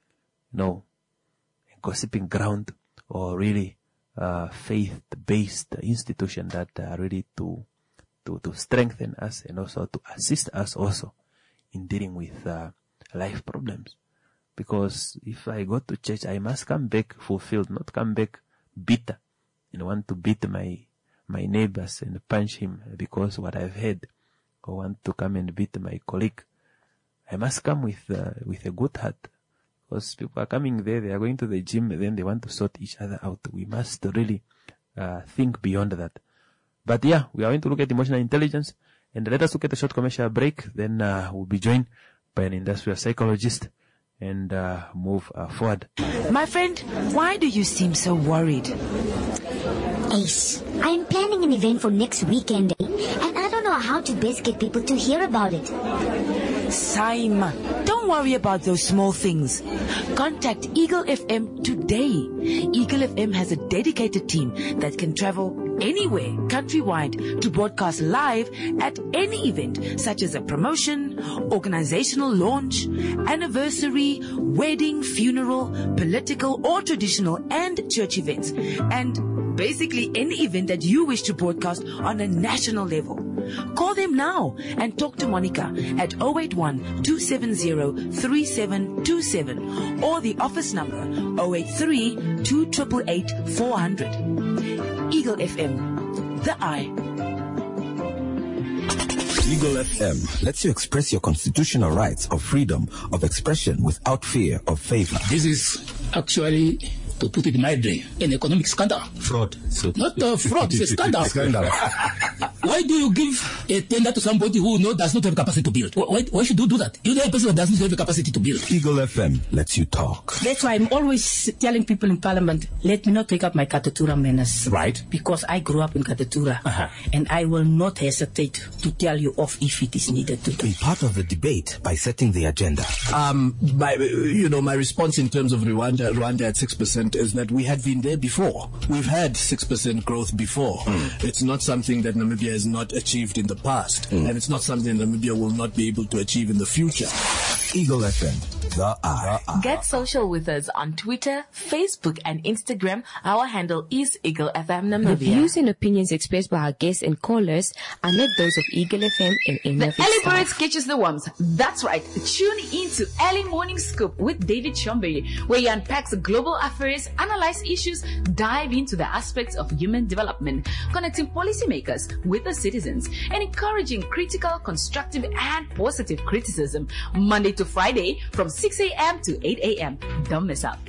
gossiping ground, or really faith-based institution that are ready to strengthen us and also to assist us also in dealing with life problems? Because if I go to church, I must come back fulfilled, not come back bitter and want to beat my neighbors and punch him because what I've heard, or want to come and beat my colleague. I must come with a good heart, Because people are coming there, they are going to the gym, and then they want to sort each other out. We must really think beyond that. But yeah, we are going to look at emotional intelligence, and let us look at a short commercial break. Then we'll be joined by an industrial psychologist and move forward.
My friend, why do you seem so worried?
Ace, I'm planning an event for next weekend, and I don't know how to best get people to hear about it.
Saima, don't worry about those small things. Contact Eagle FM today. Eagle FM has a dedicated team that can travel anywhere countrywide to broadcast live at any event, such as a promotion, organizational launch, anniversary, wedding, funeral, political or traditional and church events, and basically any event that you wish to broadcast on a national level. Call them now and talk to Monica at 081-270-3727 or the office number 083-288-400. Eagle FM, the eye.
Eagle FM lets you express your constitutional rights of freedom of expression without fear of favor.
This is actually, to put it mildly, an economic scandal.
Fraud.
Not fraud, it's a scandal. Why do you give a tender to somebody who does not have capacity to build? Why should you do that? You're the person that doesn't have the capacity to build.
Eagle FM lets you talk.
That's why I'm always telling people in Parliament, let me not take up my Katatura manners.
Right.
Because I grew up in Katatura. And I will not hesitate to tell you off if it is needed to.
Be part of the debate by setting the agenda.
My response in terms of Rwanda at 6% is that we had been there before. We've had 6% growth before. It's not something that Namibia has not achieved in the past. And it's not something Namibia will not be able to achieve in the future.
Eagle FM, the eye.
Get social with us on Twitter, Facebook, and Instagram. Our handle is Eagle FM Namibia.
The views and opinions expressed by our guests and callers are not those of Eagle FM and any of its
Early
staff.
Birds catches the worms. That's right. Tune into Early Morning Scoop with David Chombe, where he unpacks global affairs, analyze issues, dive into the aspects of human development, connecting policymakers with the citizens, and encouraging critical, constructive, and positive criticism. Monday to Friday from 6 a.m. to 8 a.m. Don't miss out.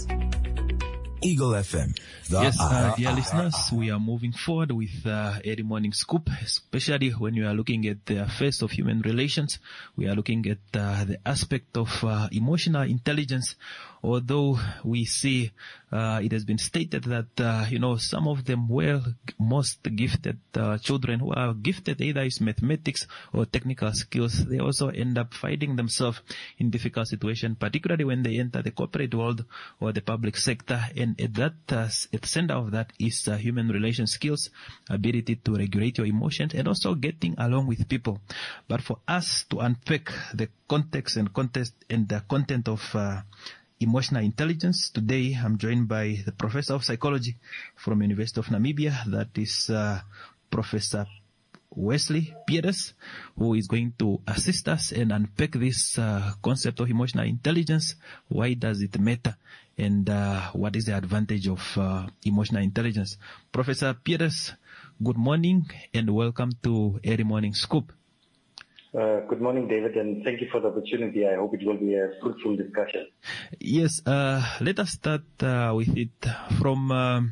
Eagle FM.
Yes, dear listeners, we are moving forward with Early Morning Scoop, especially when you are looking at the affairs of human relations. We are looking at the aspect of emotional intelligence. Although we see it has been stated that, some of them most gifted children who are gifted either is mathematics or technical skills, they also end up finding themselves in difficult situations, particularly when they enter the corporate world or the public sector. And at the center of that is human relation skills, ability to regulate your emotions, and also getting along with people. But for us to unpack the context and the content of emotional intelligence, today I'm joined by the Professor of Psychology from University of Namibia, that is Professor Wesley Pierce, who is going to assist us and unpack this concept of emotional intelligence. Why does it matter? And what is the advantage of emotional intelligence? Professor Pierce, good morning and welcome to Early Morning Scoop.
Good morning, David, and thank you for the opportunity. I hope it will be a fruitful discussion.
Yes, let us start with it from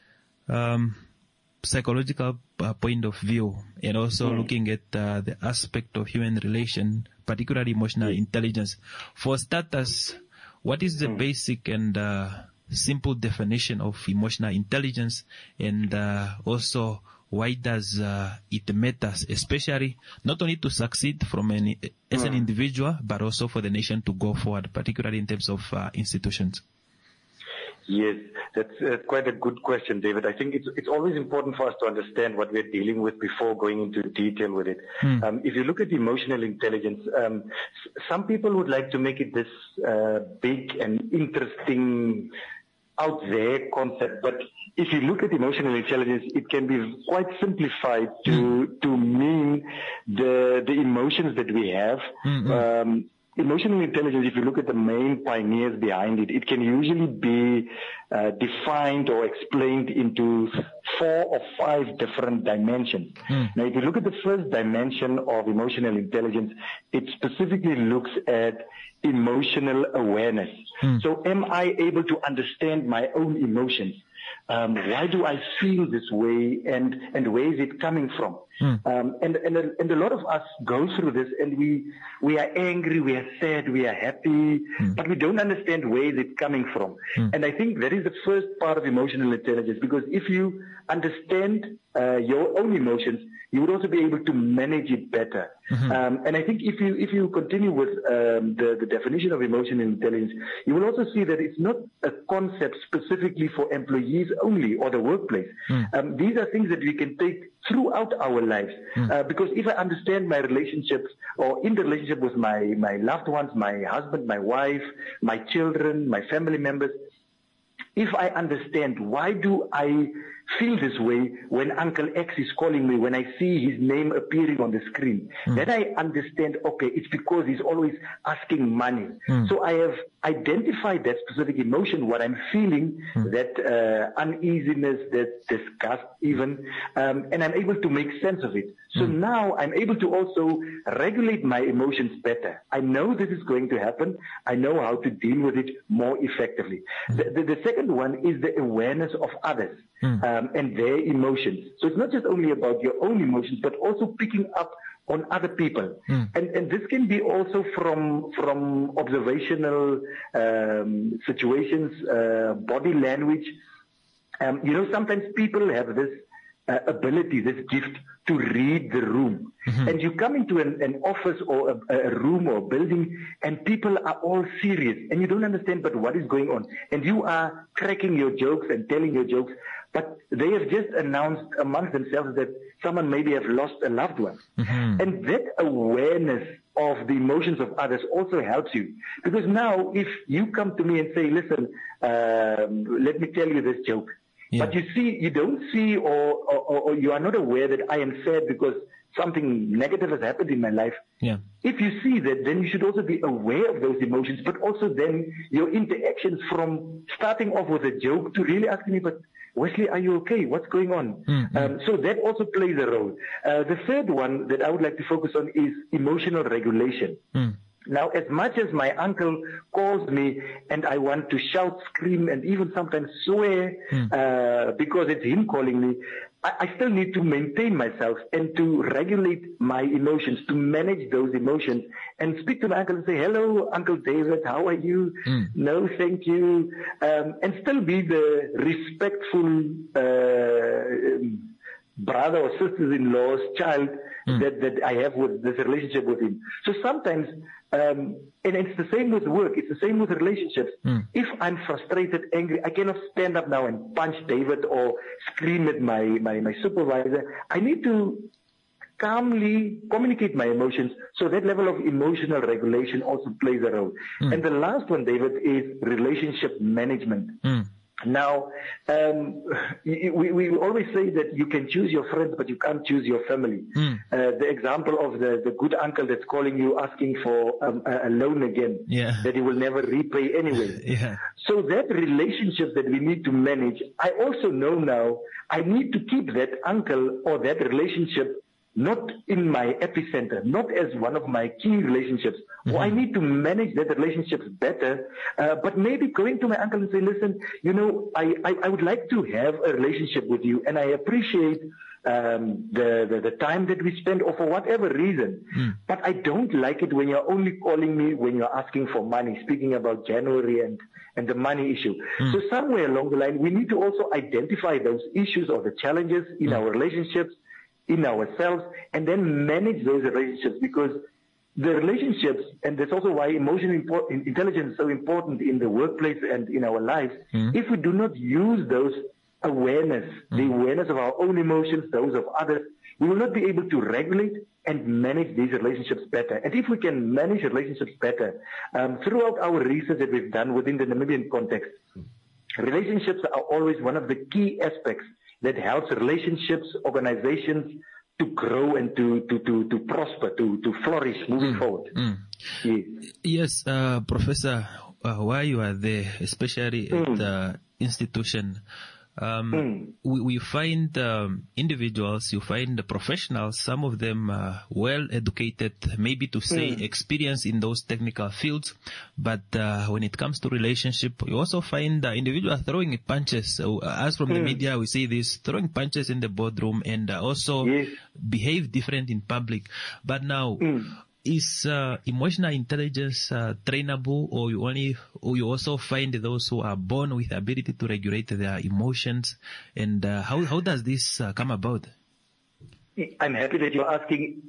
psychological point of view, and also looking at the aspect of human relation, particularly emotional intelligence. For starters, what is the basic and simple definition of emotional intelligence, and also why does it matter, especially not only to succeed as an individual, but also for the nation to go forward, particularly in terms of institutions?
Yes, that's quite a good question, David. I think it's always important for us to understand what we're dealing with before going into detail with it. If you look at emotional intelligence, some people would like to make it this big and interesting, out there concept, but if you look at emotional intelligence, it can be quite simplified to mean the emotions that we have. emotional intelligence, if you look at the main pioneers behind it, it can usually be defined or explained into 4 or 5 different dimensions. Now, if you look at the first dimension of emotional intelligence, it specifically looks at emotional awareness. So am I able to understand my own emotions? Why do I feel this way, and where is it coming from? And a lot of us go through this, and we are angry, we are sad, we are happy, but we don't understand where is it coming from. And I think that is the first part of emotional intelligence, because if you understand your own emotions, you would also be able to manage it better. And I think if you continue with the definition of emotional intelligence, you will also see that it's not a concept specifically for employees only or the workplace. These are things that we can take throughout our lives. Because if I understand my relationships, or in the relationship with my loved ones, my husband, my wife, my children, my family members, if I understand why do I feel this way when Uncle X is calling me, when I see his name appearing on the screen, then I understand, okay, it's because he's always asking money. So I have identified that specific emotion, what I'm feeling, that uneasiness, that disgust even, and I'm able to make sense of it. So now I'm able to also regulate my emotions better. I know this is going to happen. I know how to deal with it more effectively. The second one is the awareness of others. And their emotions. So it's not just only about your own emotions, but also picking up on other people. And this can be also from observational situations, body language. Sometimes people have this ability, this gift to read the room. And you come into an office or a room or a building, and people are all serious, and you don't understand but what is going on. And you are cracking your jokes and telling your jokes, but they have just announced amongst themselves that someone maybe have lost a loved one. And that awareness of the emotions of others also helps you. Because now if you come to me and say, listen, let me tell you this joke, but you don't see or you are not aware that I am sad because something negative has happened in my life. If you see that, then you should also be aware of those emotions, but also then your interactions from starting off with a joke to really asking me, but Wesley, are you okay? What's going on? So that also plays a role. The third one that I would like to focus on is emotional regulation. Now, as much as my uncle calls me and I want to shout, scream, and even sometimes swear because it's him calling me, I still need to maintain myself and to regulate my emotions, to manage those emotions, and speak to my uncle and say, hello, Uncle David, how are you? No, thank you. And still be the respectful brother or sister-in-law's child that I have with this relationship with him. So sometimes, and it's the same with work, it's the same with relationships. If I'm frustrated, angry, I cannot stand up now and punch David or scream at my supervisor. I need to calmly communicate my emotions. So that level of emotional regulation also plays a role. And the last one, David, is relationship management. Now, we always say that you can choose your friends, but you can't choose your family. The example of the good uncle that's calling you asking for a loan again, that he will never repay anyway. So that relationship that we need to manage, I also know now I need to keep that uncle or that relationship not in my epicenter, not as one of my key relationships. Or I need to manage that relationships better, but maybe going to my uncle and say, listen, I would like to have a relationship with you, and I appreciate the time that we spend, or for whatever reason. But I don't like it when you're only calling me when you're asking for money, speaking about January and the money issue. So somewhere along the line, we need to also identify those issues or the challenges in our relationships, in ourselves, and then manage those relationships, because the relationships, and that's also why emotional intelligence is so important in the workplace and in our lives. If we do not use those awareness, the awareness of our own emotions, those of others, we will not be able to regulate and manage these relationships better. And if we can manage relationships better, throughout our research that we've done within the Namibian context, relationships are always one of the key aspects that helps relationships, organizations grow and to prosper, to flourish moving forward.
Yes, Professor, while you are there, especially at the institution, we find individuals, you find the professionals, some of them well educated, maybe to say experienced in those technical fields, but when it comes to relationship, you also find individuals throwing punches. As from the media, we see this, throwing punches in the boardroom and also behave different in public. But now, is emotional intelligence trainable, or you also find those who are born with the ability to regulate their emotions? And how does this come about?
I'm happy that you're asking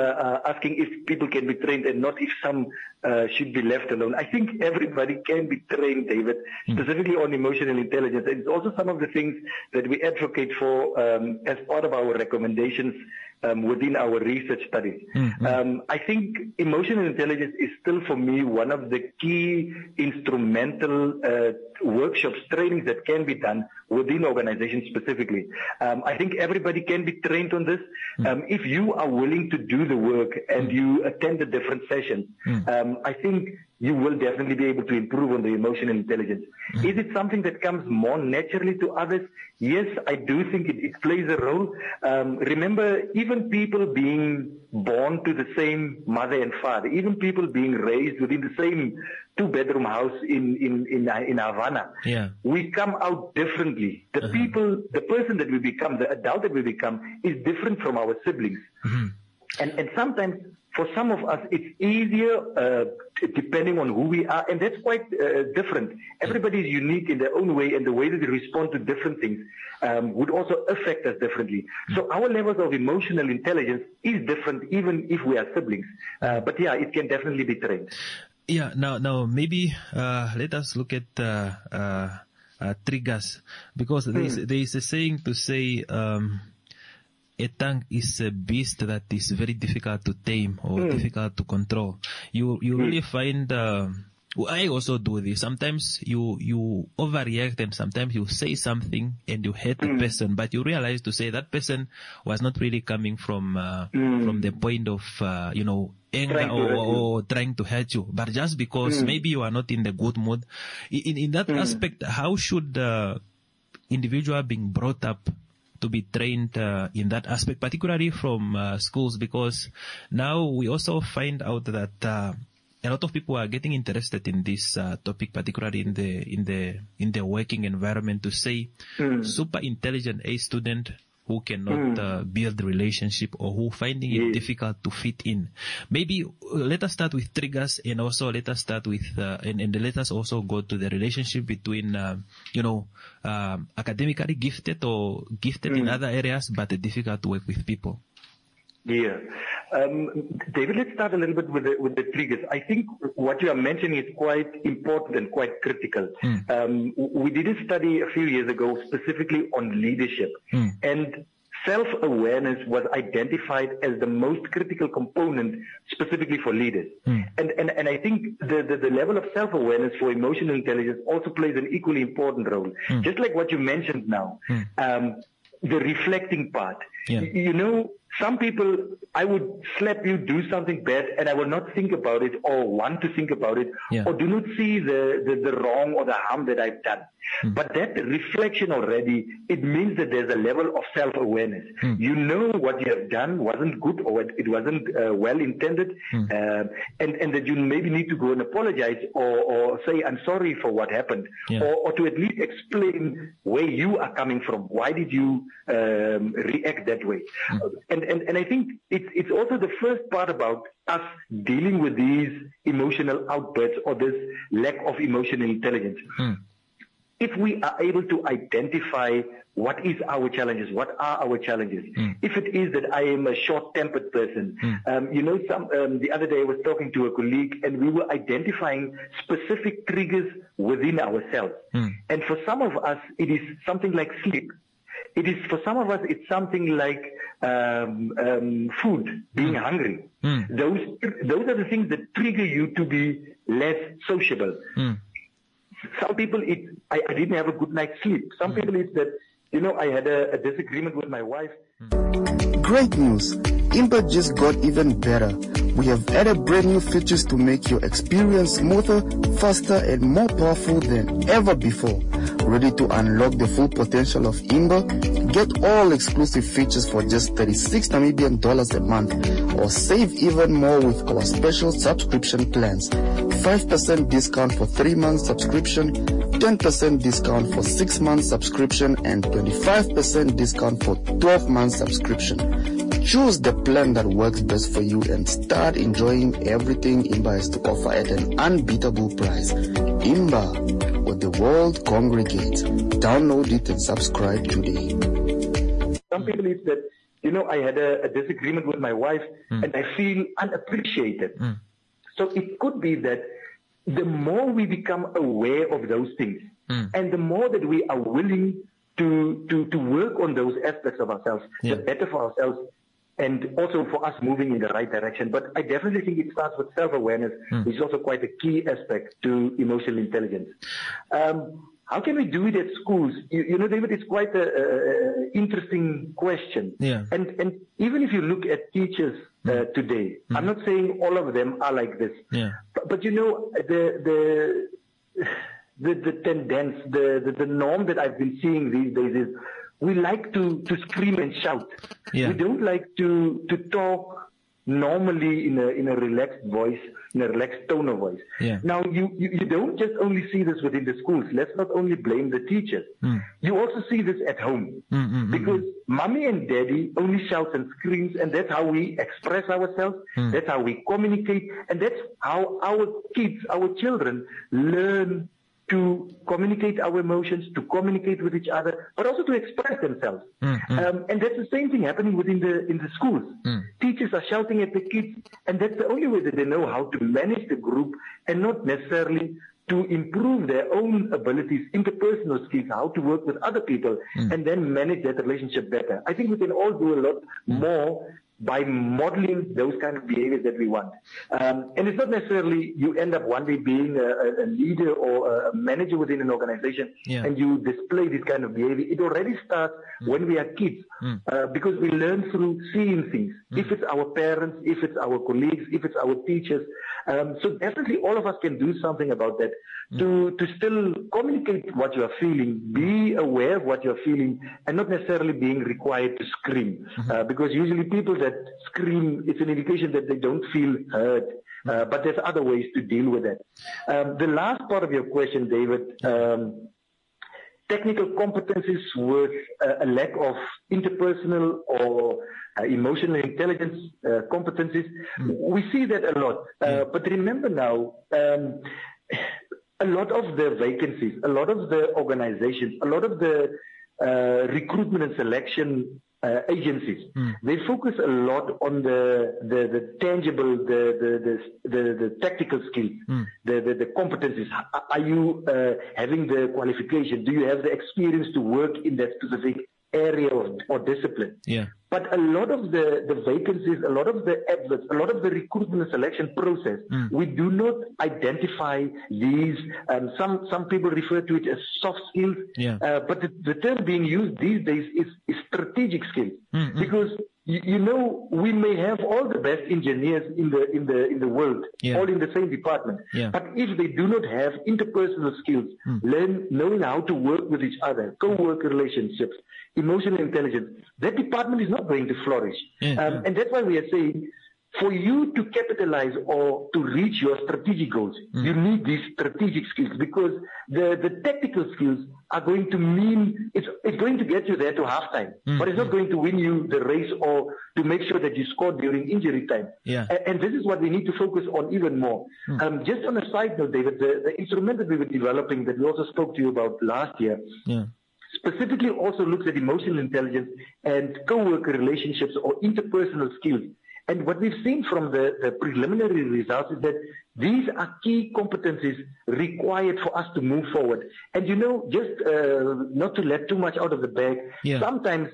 if people can be trained and not if some should be left alone. I think everybody can be trained, David, specifically on emotional intelligence. And it's also some of the things that we advocate for as part of our recommendations within our research studies. I think emotional intelligence is still, for me, one of the key instrumental workshops, trainings that can be done within organizations specifically. I think everybody can be trained on this. If you are willing to do the work and you attend the different sessions, I think you will definitely be able to improve on the emotional intelligence. Is it something that comes more naturally to others? Yes, I do think it plays a role. Remember, even people being born to the same mother and father, even people being raised within the same two-bedroom house in Havana, we come out differently. The person that we become, the adult that we become, is different from our siblings. And sometimes, for some of us, it's easier depending on who we are, and that's quite different. Everybody is unique in their own way, and the way that they respond to different things would also affect us differently. So our levels of emotional intelligence is different, even if we are siblings. But yeah, it can definitely be trained.
Yeah. Now maybe let us look at triggers, because there is a saying to say. A tongue is a beast that is very difficult to tame or difficult to control. You really find, I also do this. Sometimes you overreact, and sometimes you say something and you hurt the person, but you realize to say that person was not really coming from the point of, anger or trying to hurt you, but just because maybe you are not in the good mood. In that aspect, how should individual being brought up to be trained in that aspect, particularly from schools? Because now we also find out that a lot of people are getting interested in this topic, particularly in the working environment, to say super intelligent A student who cannot build relationship, or who finding it difficult to fit in. Maybe let us start with triggers, and also let us start with and let us also go to the relationship between academically gifted or gifted in other areas, but difficult to work with people.
Yeah. David, let's start a little bit with the triggers. I think what you are mentioning is quite important and quite critical. We did a study a few years ago specifically on leadership, and self-awareness was identified as the most critical component specifically for leaders. And I think the level of self-awareness for emotional intelligence also plays an equally important role. Just like what you mentioned now, the reflecting part. Some people, I would slap you, do something bad, and I will not think about it or want to think about it, or do not see the wrong or the harm that I've done. But that reflection already, it means that there's a level of self-awareness. You know what you have done wasn't good, or it wasn't well intended, and that you maybe need to go and apologize or say, I'm sorry for what happened, or to at least explain where you are coming from. Why did you react that way? And I think it's also the first part about us dealing with these emotional outbursts or this lack of emotional intelligence. If we are able to identify what is our challenges, what are our challenges, if it is that I am a short-tempered person, the other day I was talking to a colleague and we were identifying specific triggers within ourselves. And for some of us, it is something like sleep. For some of us, it's something like food, being hungry. Those are the things that trigger you to be less sociable. Some people, I didn't have a good night's sleep. Some people, it's that, I had a disagreement with my wife.
great news! Imba just got even better. We have added brand new features to make your experience smoother, faster, and more powerful than ever before. Ready to unlock the full potential of Imba? Get all exclusive features for just 36 Namibian dollars a month, or save even more with our special subscription plans. 5% discount for 3 months subscription, 10% discount for 6 months subscription, and 25% discount for 12 months subscription. Choose the plan that works best for you and start enjoying everything Imba has to offer at an unbeatable price. Imba, where the world congregates. Download it and subscribe today.
Some people is that, I had a disagreement with my wife and I feel unappreciated. So it could be that the more we become aware of those things and the more that we are willing to work on those aspects of ourselves, the better for ourselves and also for us moving in the right direction. But I definitely think it starts with self-awareness, which is also quite a key aspect to emotional intelligence. How can we do it at schools? David, it's quite a interesting question. And even if you look at teachers today, I'm not saying all of them are like this. But the tendency, the norm that I've been seeing these days is we like to scream and shout. We don't like to talk normally in a relaxed voice, in a relaxed tone of voice. Now, you don't just only see this within the schools. Let's not only blame the teachers. You also see this at home. Because mommy and daddy only shouts and screams, and that's how we express ourselves. That's how we communicate. And that's how our kids, our children, learn to communicate our emotions, to communicate with each other, but also to express themselves. And that's the same thing happening in the schools. Teachers are shouting at the kids, and that's the only way that they know how to manage the group and not necessarily to improve their own abilities, interpersonal skills, how to work with other people, and then manage that relationship better. I think we can all do a lot more by modeling those kind of behaviors that we want. And it's not necessarily you end up one day being a leader or a manager within an organization and you display this kind of behavior. It already starts when we are kids because we learn through seeing things. If it's our parents, if it's our colleagues, if it's our teachers. So definitely all of us can do something about that to still communicate what you are feeling, be aware of what you're feeling, and not necessarily being required to scream. Because usually people that scream, it's an indication that they don't feel heard. But there's other ways to deal with that. The last part of your question, David, technical competencies with a lack of interpersonal or emotional intelligence competencies, we see that a lot. But remember now, a lot of the vacancies, a lot of the organizations, a lot of the recruitment and selection agencies, they focus a lot on the tangible, the tactical skills, the competencies. Are you having the qualification? Do you have the experience to work in that specific area or discipline? But a lot of the vacancies, a lot of the adverts, a lot of the recruitment and selection process, we do not identify these. Some people refer to it as soft skills, but the term being used these days is strategic skills, because we may have all the best engineers in the world, all in the same department. But if they do not have interpersonal skills, knowing how to work with each other, co-worker relationships, emotional intelligence, that department is not going to flourish. And that's why we are saying, for you to capitalize or to reach your strategic goals, you need these strategic skills, because the tactical skills are going to mean it's going to get you there to halftime, but it's not going to win you the race or to make sure that you score during injury time. And this is what we need to focus on even more. Just on a side note, David, the instrument that we were developing that we also spoke to you about last year, specifically also looks at emotional intelligence and co-worker relationships or interpersonal skills. And what we've seen from the preliminary results is that these are key competencies required for us to move forward. And just not to let too much out of the bag, sometimes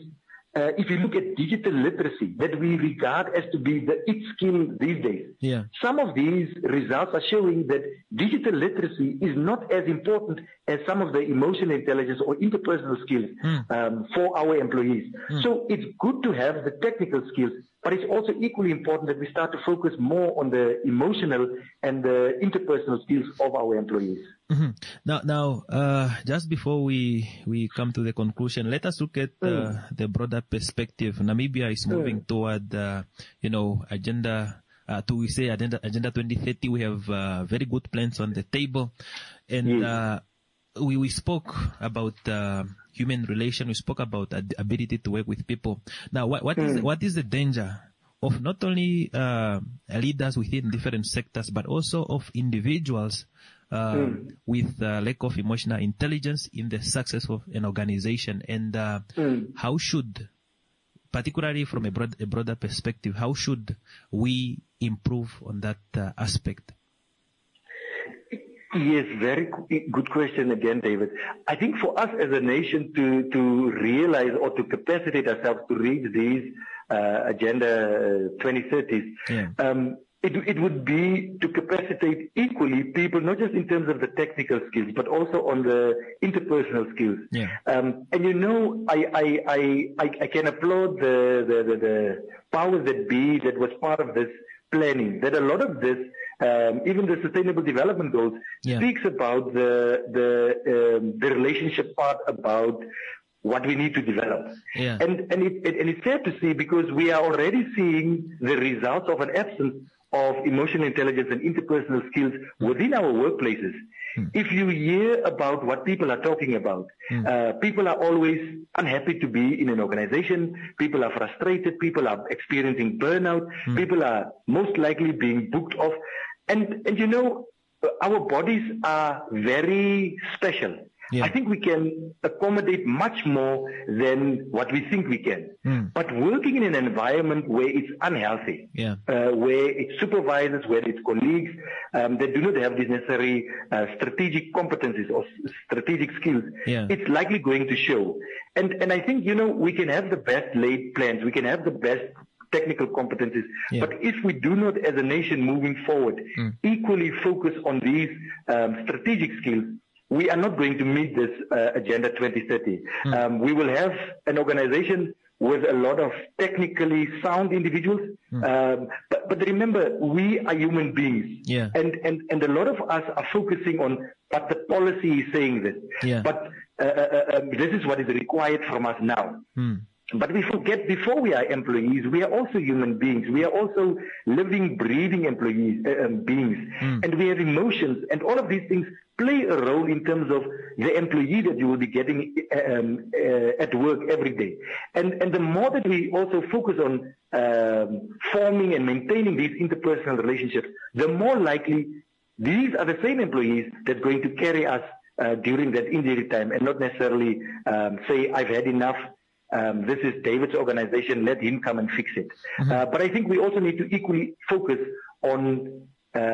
if you look at digital literacy, that we regard as to be the it skill these days, some of these results are showing that digital literacy is not as important as some of the emotional intelligence or interpersonal skills for our employees. So it's good to have the technical skills, but it's also equally important that we start to focus more on the emotional and the interpersonal skills of our employees.
Now, just before we come to the conclusion, let us look at the broader perspective. Namibia is moving toward, agenda. Agenda 2030. We have very good plans on the table, and we spoke about human relation. We spoke about ability to work with people. Now, what is the danger of not only leaders within different sectors, but also of individuals with lack of emotional intelligence in the success of an organization? And how should, particularly from a broader perspective, how should we improve on that aspect?
Yes, very good question again, David. I think for us as a nation to realize or to capacitate ourselves to reach these Agenda 2030s, it would be to capacitate equally people, not just in terms of the technical skills, but also on the interpersonal skills. And I can applaud the powers that be that was part of this planning, that a lot of this, even the Sustainable Development Goals, speaks about the relationship part, about what we need to develop. And it's fair to see, because we are already seeing the results of an absence of emotional intelligence and interpersonal skills within our workplaces. If you hear about what people are talking about, people are always unhappy to be in an organization, people are frustrated, people are experiencing burnout, people are most likely being booked off. And our bodies are very special. I think we can accommodate much more than what we think we can. But working in an environment where it's unhealthy, where it's supervisors, where it's colleagues that do not have these necessary strategic competencies or strategic skills, it's likely going to show. And I think, we can have the best laid plans, we can have the best technical competencies, but if we do not, as a nation moving forward, equally focus on these strategic skills, we are not going to meet this Agenda 2030. We will have an organization with a lot of technically sound individuals, but remember, we are human beings, and a lot of us are focusing on what the policy is saying this, but this is what is required from us now. But we forget, before we are employees, we are also human beings. We are also living, breathing beings. And we have emotions. And all of these things play a role in terms of the employee that you will be getting at work every day. And the more that we also focus on forming and maintaining these interpersonal relationships, the more likely these are the same employees that are going to carry us during that injury time, and not necessarily say, I've had enough. This is David's organization, let him come and fix it. But I think we also need to equally focus on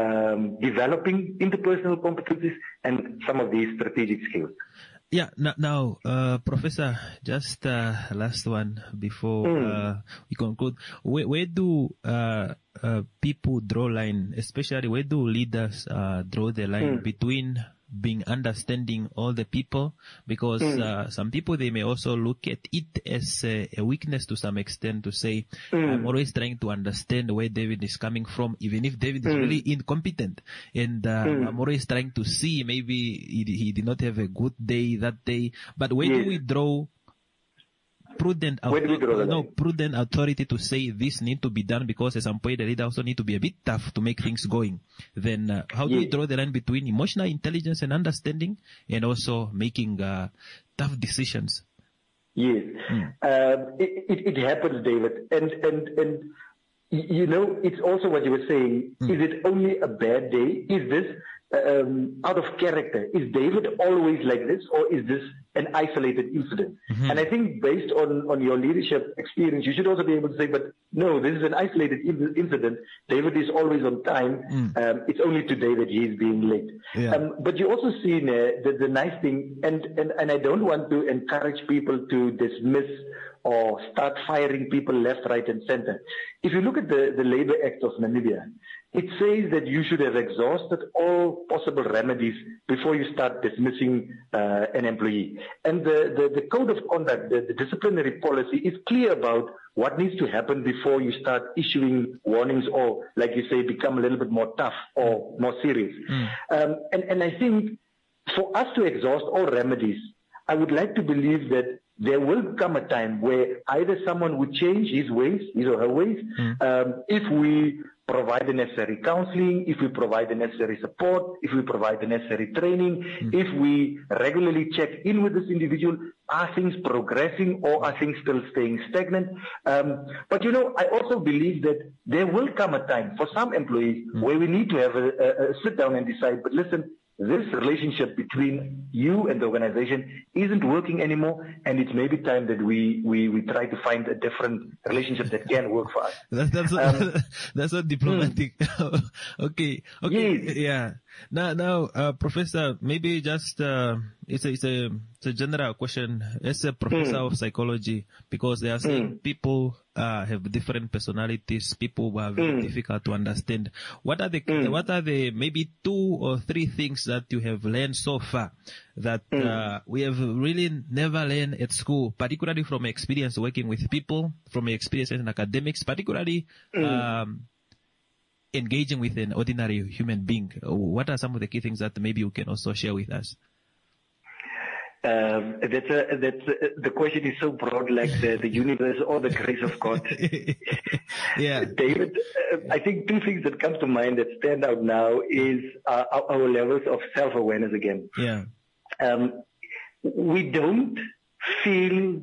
developing interpersonal competencies and some of these strategic skills.
Now, Professor, just last one before we conclude. Where do people draw line, especially where do leaders draw the line between being understanding all the people? Because some people, they may also look at it as a weakness to some extent, to say, I'm always trying to understand where David is coming from, even if David is really incompetent. And I'm always trying to see, maybe he did not have a good day that day. But where do we draw prudent authority to say this need to be done, because at some point the leader also need to be a bit tough to make things going? Then how do we draw the line between emotional intelligence and understanding, and also making tough decisions?
Yes, it happens, David, and it's also what you were saying. Is it only a bad day? Is this out of character? Is David always like this, or is this an isolated incident? And I think, based on your leadership experience, you should also be able to say, but no, this is an isolated incident. David is always on time. It's only today that he is being late. But you also see the nice thing, and I don't want to encourage people to dismiss or start firing people left, right, and center. If you look at the Labour Act of Namibia, it says that you should have exhausted all possible remedies before you start dismissing an employee. And the code of conduct, the disciplinary policy is clear about what needs to happen before you start issuing warnings or, like you say, become a little bit more tough or more serious. And I think for us to exhaust all remedies, I would like to believe that there will come a time where either someone would change his ways, his or her ways, if we provide the necessary counseling, if we provide the necessary support, if we provide the necessary training, if we regularly check in with this individual, are things progressing or are things still staying stagnant? But I also believe that there will come a time for some employees where we need to have a sit down and decide, but listen, this relationship between you and the organization isn't working anymore, and it's maybe time that we try to find a different relationship that can work for us.
That's so diplomatic. Okay. Yes. Yeah. Now, Professor, maybe just it's a general question. As a professor of psychology, because there are some people have different personalities, people who are very difficult to understand. What are the maybe 2 or 3 things that you have learned so far that we have really never learned at school, particularly from experience working with people, from experience in academics, particularly engaging with an ordinary human being? What are some of the key things that maybe you can also share with us?
The question is so broad, like the universe or the grace of God.
Yeah,
David, I think 2 things that come to mind that stand out now is our levels of self-awareness again.
Yeah,
we don't feel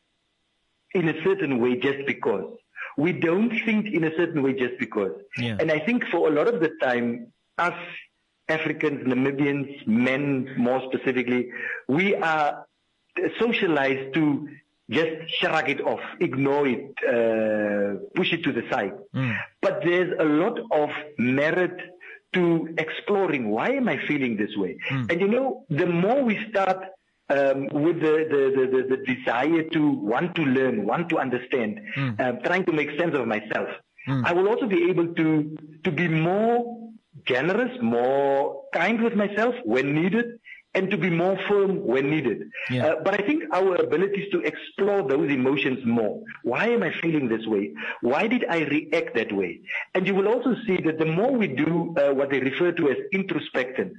in a certain way just because. We don't think in a certain way just because.
Yeah.
And I think for a lot of the time, us Africans, Namibians, men more specifically, we are socialized to just shrug it off, ignore it, push it to the side. But there's a lot of merit to exploring, why am I feeling this way? And the more we start with the desire to want to learn, want to understand, trying to make sense of myself, I will also be able to be more generous, more kind with myself when needed, and to be more firm when needed. But I think our abilities to explore those emotions more. Why am I feeling this way? Why did I react that way? And you will also see that the more we do what they refer to as introspection,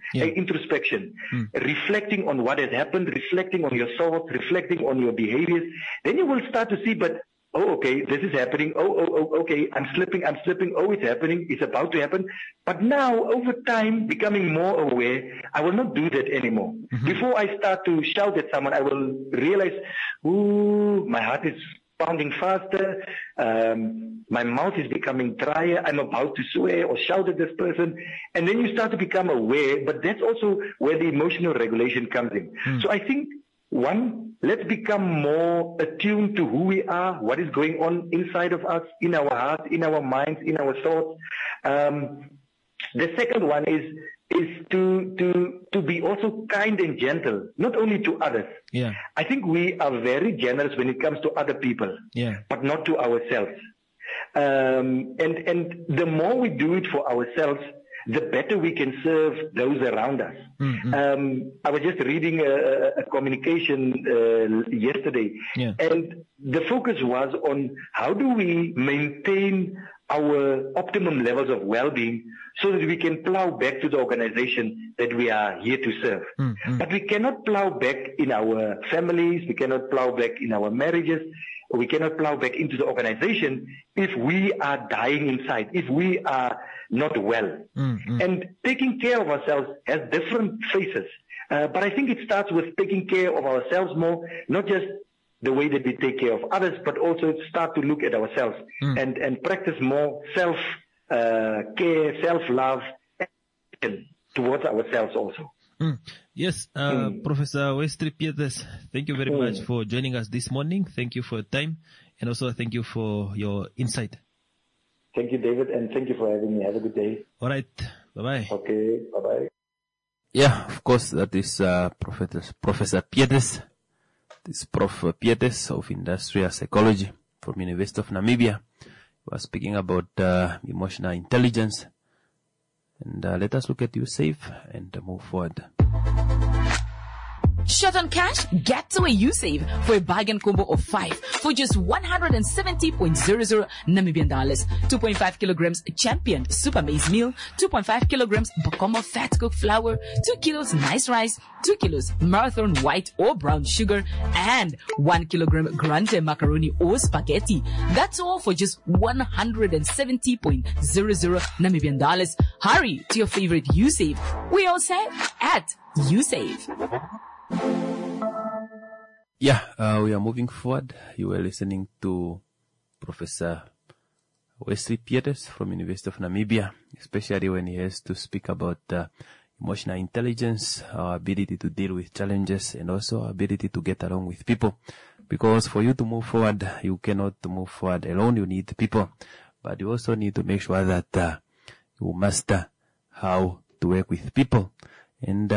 reflecting on what has happened, reflecting on your thoughts, reflecting on your behaviors, then you will start to see, but oh, okay, this is happening. Okay, I'm slipping. Oh, it's happening. It's about to happen. But now, over time, becoming more aware, I will not do that anymore. Before I start to shout at someone, I will realize, ooh, my heart is pounding faster. My mouth is becoming drier. I'm about to swear or shout at this person. And then you start to become aware. But that's also where the emotional regulation comes in. So I think, 1, let's become more attuned to who we are, what is going on inside of us, in our hearts, in our minds, in our thoughts. The second one is to be also kind and gentle, not only to others.
Yeah.
I think we are very generous when it comes to other people, but not to ourselves. And the more we do it for ourselves, the better we can serve those around us. I was just reading a communication yesterday, and the focus was on how do we maintain our optimum levels of well-being so that we can plow back to the organization that we are here to serve. But we cannot plow back in our families, we cannot plow back in our marriages, we cannot plow back into the organization if we are dying inside, if we are not well. And taking care of ourselves has different phases. But I think it starts with taking care of ourselves more, not just the way that we take care of others, but also start to look at ourselves and practice more self-care, self-love towards ourselves also.
Yes, Professor Wesley Pieterse, thank you very much for joining us this morning. Thank you for your time, and also thank you for your insight.
Thank you, David, and thank you for having me. Have a good day.
All right. Bye-bye.
Okay. Bye-bye.
Yeah, of course, that is Professor Pieterse This is Prof. Pietes of Industrial Psychology from University of Namibia. We are speaking about emotional intelligence. And let us look at USave and move forward.
Short on cash? Get to a USave for a bargain combo of 5 for just 170.00 Namibian dollars. 2.5 kilograms Champion Super Maize Meal, 2.5 kilograms Bokoma Fat Cooked Flour, 2 kilos Nice Rice, 2 kilos Marathon White or Brown Sugar, and 1 kilogram Grande Macaroni or Spaghetti. That's all for just 170.00 Namibian dollars. Hurry to your favorite USave. We all say at USave.
Yeah, we are moving forward. You were listening to Professor Wesley Pietes from University of Namibia, especially when he has to speak about emotional intelligence, our ability to deal with challenges, and also our ability to get along with people. Because for you to move forward, you cannot move forward alone. You need people, but you also need to make sure that you master how to work with people. And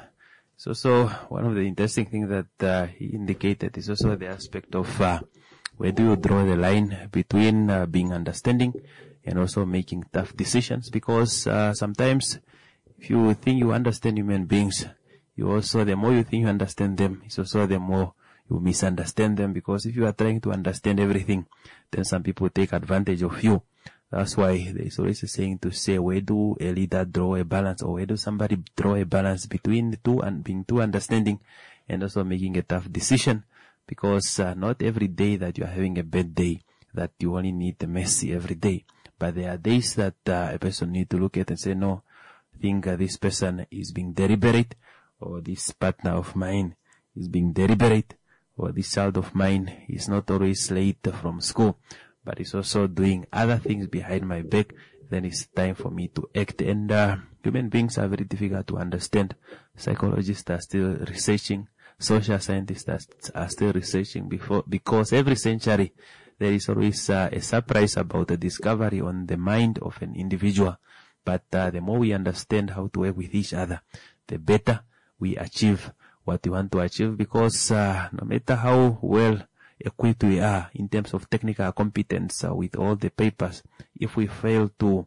so one of the interesting things that he indicated is also the aspect of where do you draw the line between being understanding and also making tough decisions. Because sometimes if you think you understand human beings, you also, the more you think you understand them, it's also the more you misunderstand them. Because if you are trying to understand everything, then some people take advantage of you. That's why there is always a saying to say, where do a leader draw a balance, or where do somebody draw a balance between the two and being too understanding and also making a tough decision. Because not every day that you are having a bad day that you only need the mercy every day. But there are days that a person need to look at and say, no, I think this person is being deliberate, or this partner of mine is being deliberate, or this child of mine is not always late from school, but it's also doing other things behind my back. Then it's time for me to act. And human beings are very difficult to understand. Psychologists are still researching. Social scientists are still researching because every century there is always a surprise about the discovery on the mind of an individual. But the more we understand how to work with each other, the better we achieve what we want to achieve. Because no matter how well equipped we are in terms of technical competence with all the papers, if we fail to,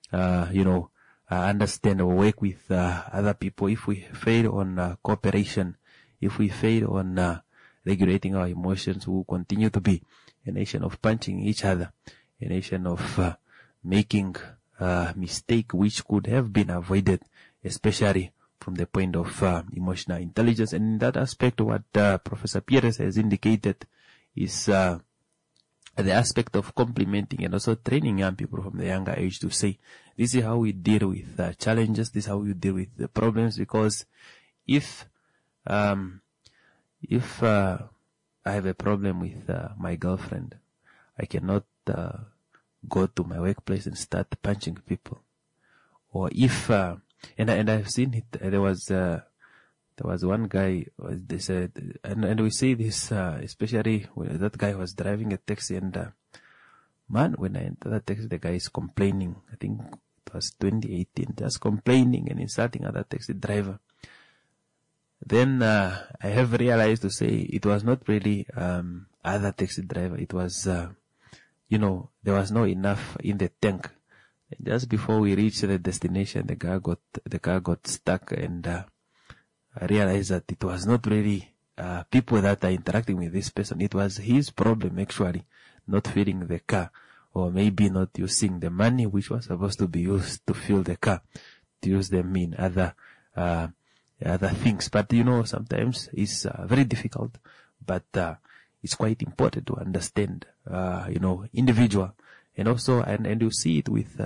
understand or work with other people, if we fail on cooperation, if we fail on regulating our emotions, we will continue to be a nation of punching each other, a nation of making mistake which could have been avoided, especially from the point of emotional intelligence. And in that aspect, what Professor Pietes has indicated is the aspect of complementing and also training young people from the younger age to say, this is how we deal with challenges, this is how we deal with the problems. Because if I have a problem with my girlfriend, I cannot go to my workplace and start punching people. Or if and I've seen it, there was one guy, they said, and we see this, especially when that guy was driving a taxi, and man, when I enter the taxi, the guy is complaining. I think it was 2018, just complaining and insulting other taxi driver. Then I have realized to say it was not really other taxi driver. It was, there was no enough in the tank. And just before we reached the destination, the car got stuck, and I realized that it was not really people that are interacting with this person. It was his problem, actually, not filling the car, or maybe not using the money which was supposed to be used to fill the car, to use them in other things. But sometimes it's very difficult, but it's quite important to understand individual, and also and you see it with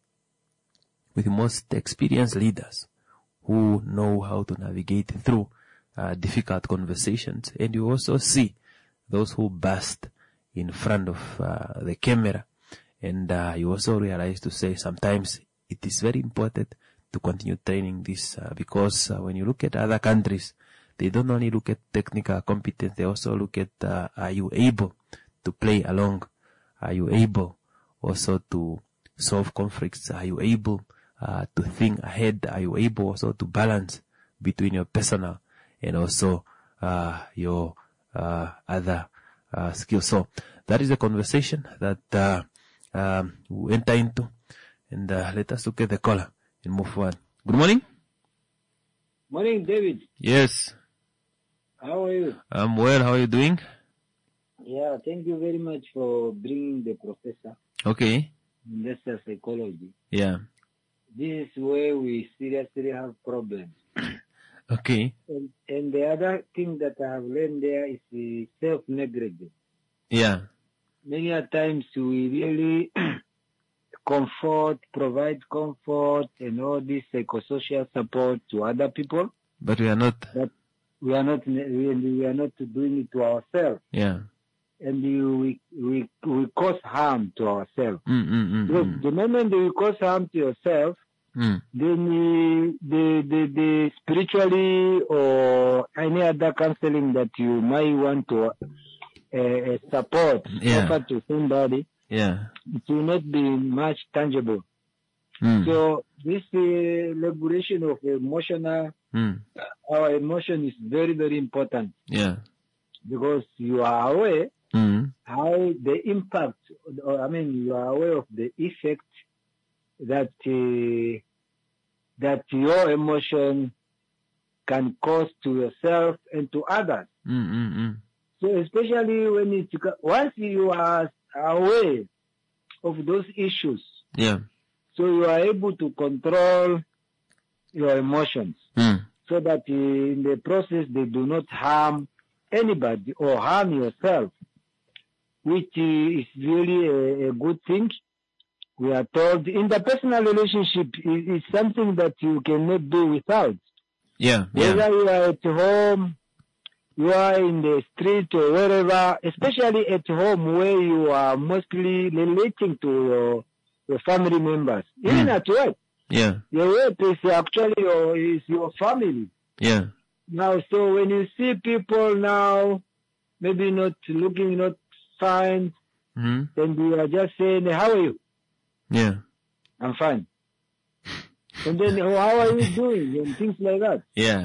most experienced leaders who know how to navigate through difficult conversations. And you also see those who burst in front of the camera. And you also realize to say sometimes it is very important to continue training this because when you look at other countries, they don't only look at technical competence, they also look at are you able to play along? Are you able also to solve conflicts? Are you able to think ahead? Are you able also to balance between your personal and also your other skills. So that is a conversation that we enter into, and let us look at the caller and move forward. Good morning.
Morning, David.
Yes.
How are you?
I'm well. How are you doing?
Yeah, thank you very much for bringing the professor.
Okay.
That's a psychology.
Yeah.
This is where we seriously have problems.
Okay.
And the other thing that I have learned there is the self-neglect.
Yeah.
Many a times we really provide comfort and all this psychosocial support to other people.
But we are not.
But we are not doing it to ourselves.
Yeah.
And we cause harm to ourselves.
Because
the moment you cause harm to yourself, then the spiritually or any other counseling that you might want to support offer to somebody, it will not be much tangible. So this liberation of emotional, our emotion is very, very important.
Yeah.
Because you are aware how the impact, you are aware of the effect that your emotion can cause to yourself and to others. So especially when once you are aware of those issues, so you are able to control your emotions, so that in the process they do not harm anybody or harm yourself, which is really a good thing. We are told in the personal relationship is something that you cannot do without. Whether you are at home, you are in the street or wherever, especially at home where you are mostly relating to your family members. Even at work. Your work is actually your family. Now, so when you see people now, maybe not looking not fine, then you are just saying, how are you? I'm fine. And then, how are you doing? And things like that.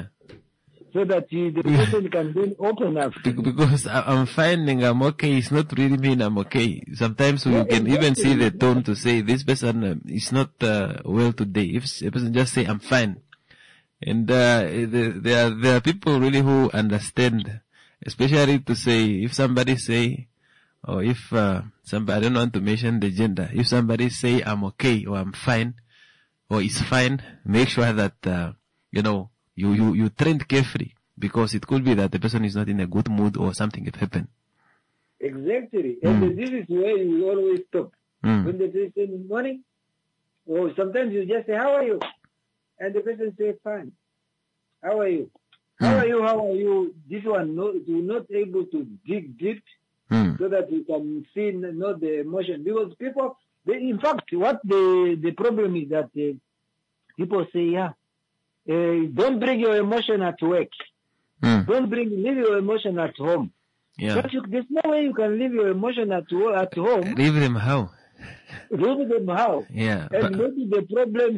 So that the person can then open up.
Because I'm finding I'm okay, it's not really mean I'm okay. Sometimes we can even see the tone to say this person is not well today. If a person just say I'm fine. And there are people really who understand, especially to say, if somebody say, or if somebody, I don't want to mention the gender, if somebody say I'm okay or I'm fine or it's fine, make sure that you tread carefully, because it could be that the person is not in a good mood or something has happened.
Exactly. And this is where you always stop. When they say good morning, or sometimes you just say, how are you? And the person says, fine. How are you? How are you? How are you? This one, you're not able to dig deep so that you can see not the emotion. Because people, in fact, what the problem is that people say, don't bring your emotion at work. Leave your emotion at home. But there's no way you can leave your emotion at home.
Leave them how?
Leave them how? And maybe the problem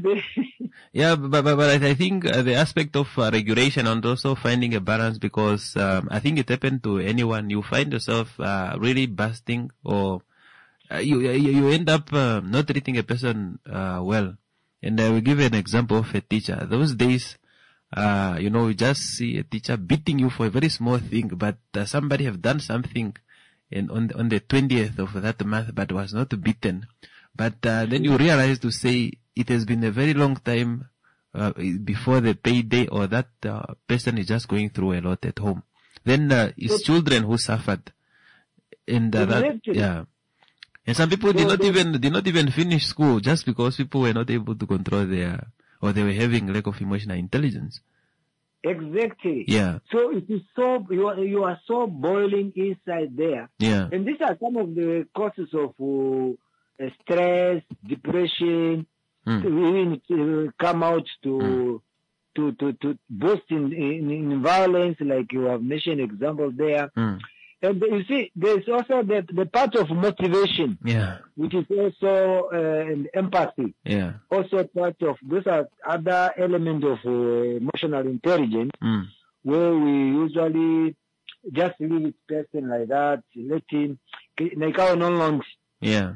but I think the aspect of regulation and also finding a balance, because I think it happened to anyone. You find yourself really busting, or you end up not treating a person well. And I will give you an example of a teacher. Those days, you just see a teacher beating you for a very small thing, but somebody have done something on the 20th of that month, but was not beaten. But then you realize to say it has been a very long time before the payday, or that person is just going through a lot at home. Then it's children who suffered, and and some people did not even finish school just because people were not able to control or they were having lack of emotional intelligence.
Exactly.
So
it is you are so boiling inside there. And these are some of the causes of stress, depression, to even come out to burst in violence, like you have mentioned example there. And you see, there's also the part of motivation, which is also empathy. Also part of, those are other elements of emotional intelligence, where we usually just leave it person like that. Let him.
Yeah.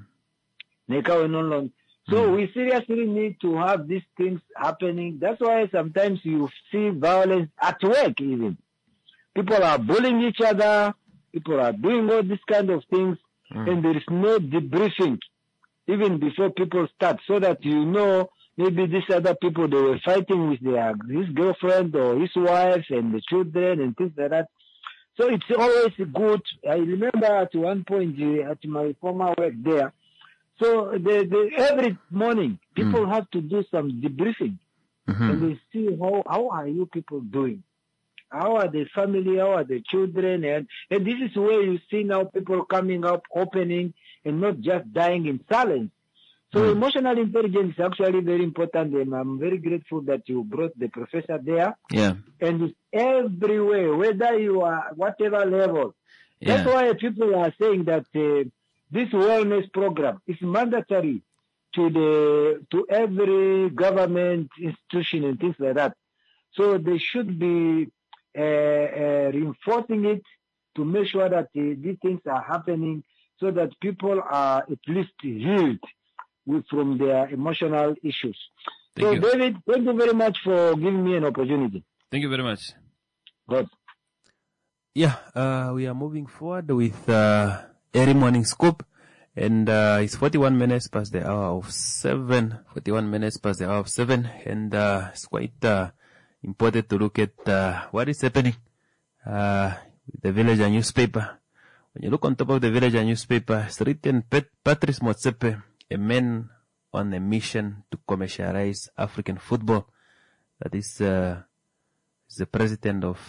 So we seriously need to have these things happening. That's why sometimes you see violence at work even. People are bullying each other. People are doing all these kind of things. And there is no debriefing even before people start, so that you know maybe these other people, they were fighting with his girlfriend or his wife and the children and things like that. So it's always good. I remember at one point at my former work there, so every morning people have to do some debriefing and they see how are you people doing, how are the family, how are the children, and this is where you see now people coming up, opening, and not just dying in silence. So emotional intelligence is actually very important, and I'm very grateful that you brought the professor there.
Yeah.
And it's everywhere, whether you are whatever level.
Yeah.
That's why people are saying that this wellness program is mandatory to every government institution and things like that. So they should be reinforcing it to make sure that these things are happening, so that people are at least healed from their emotional issues. David, thank you very much for giving me an opportunity.
Thank you very much.
Good.
Yeah, we are moving forward with Early Morning Scoop, and it's 41 minutes past the hour of 7. 41 minutes past the hour of 7, and it's quite important to look at what is happening with the Villager newspaper. When you look on top of the Villager newspaper, it's written Patrice Motsepe, a man on a mission to commercialize African football. That is the president of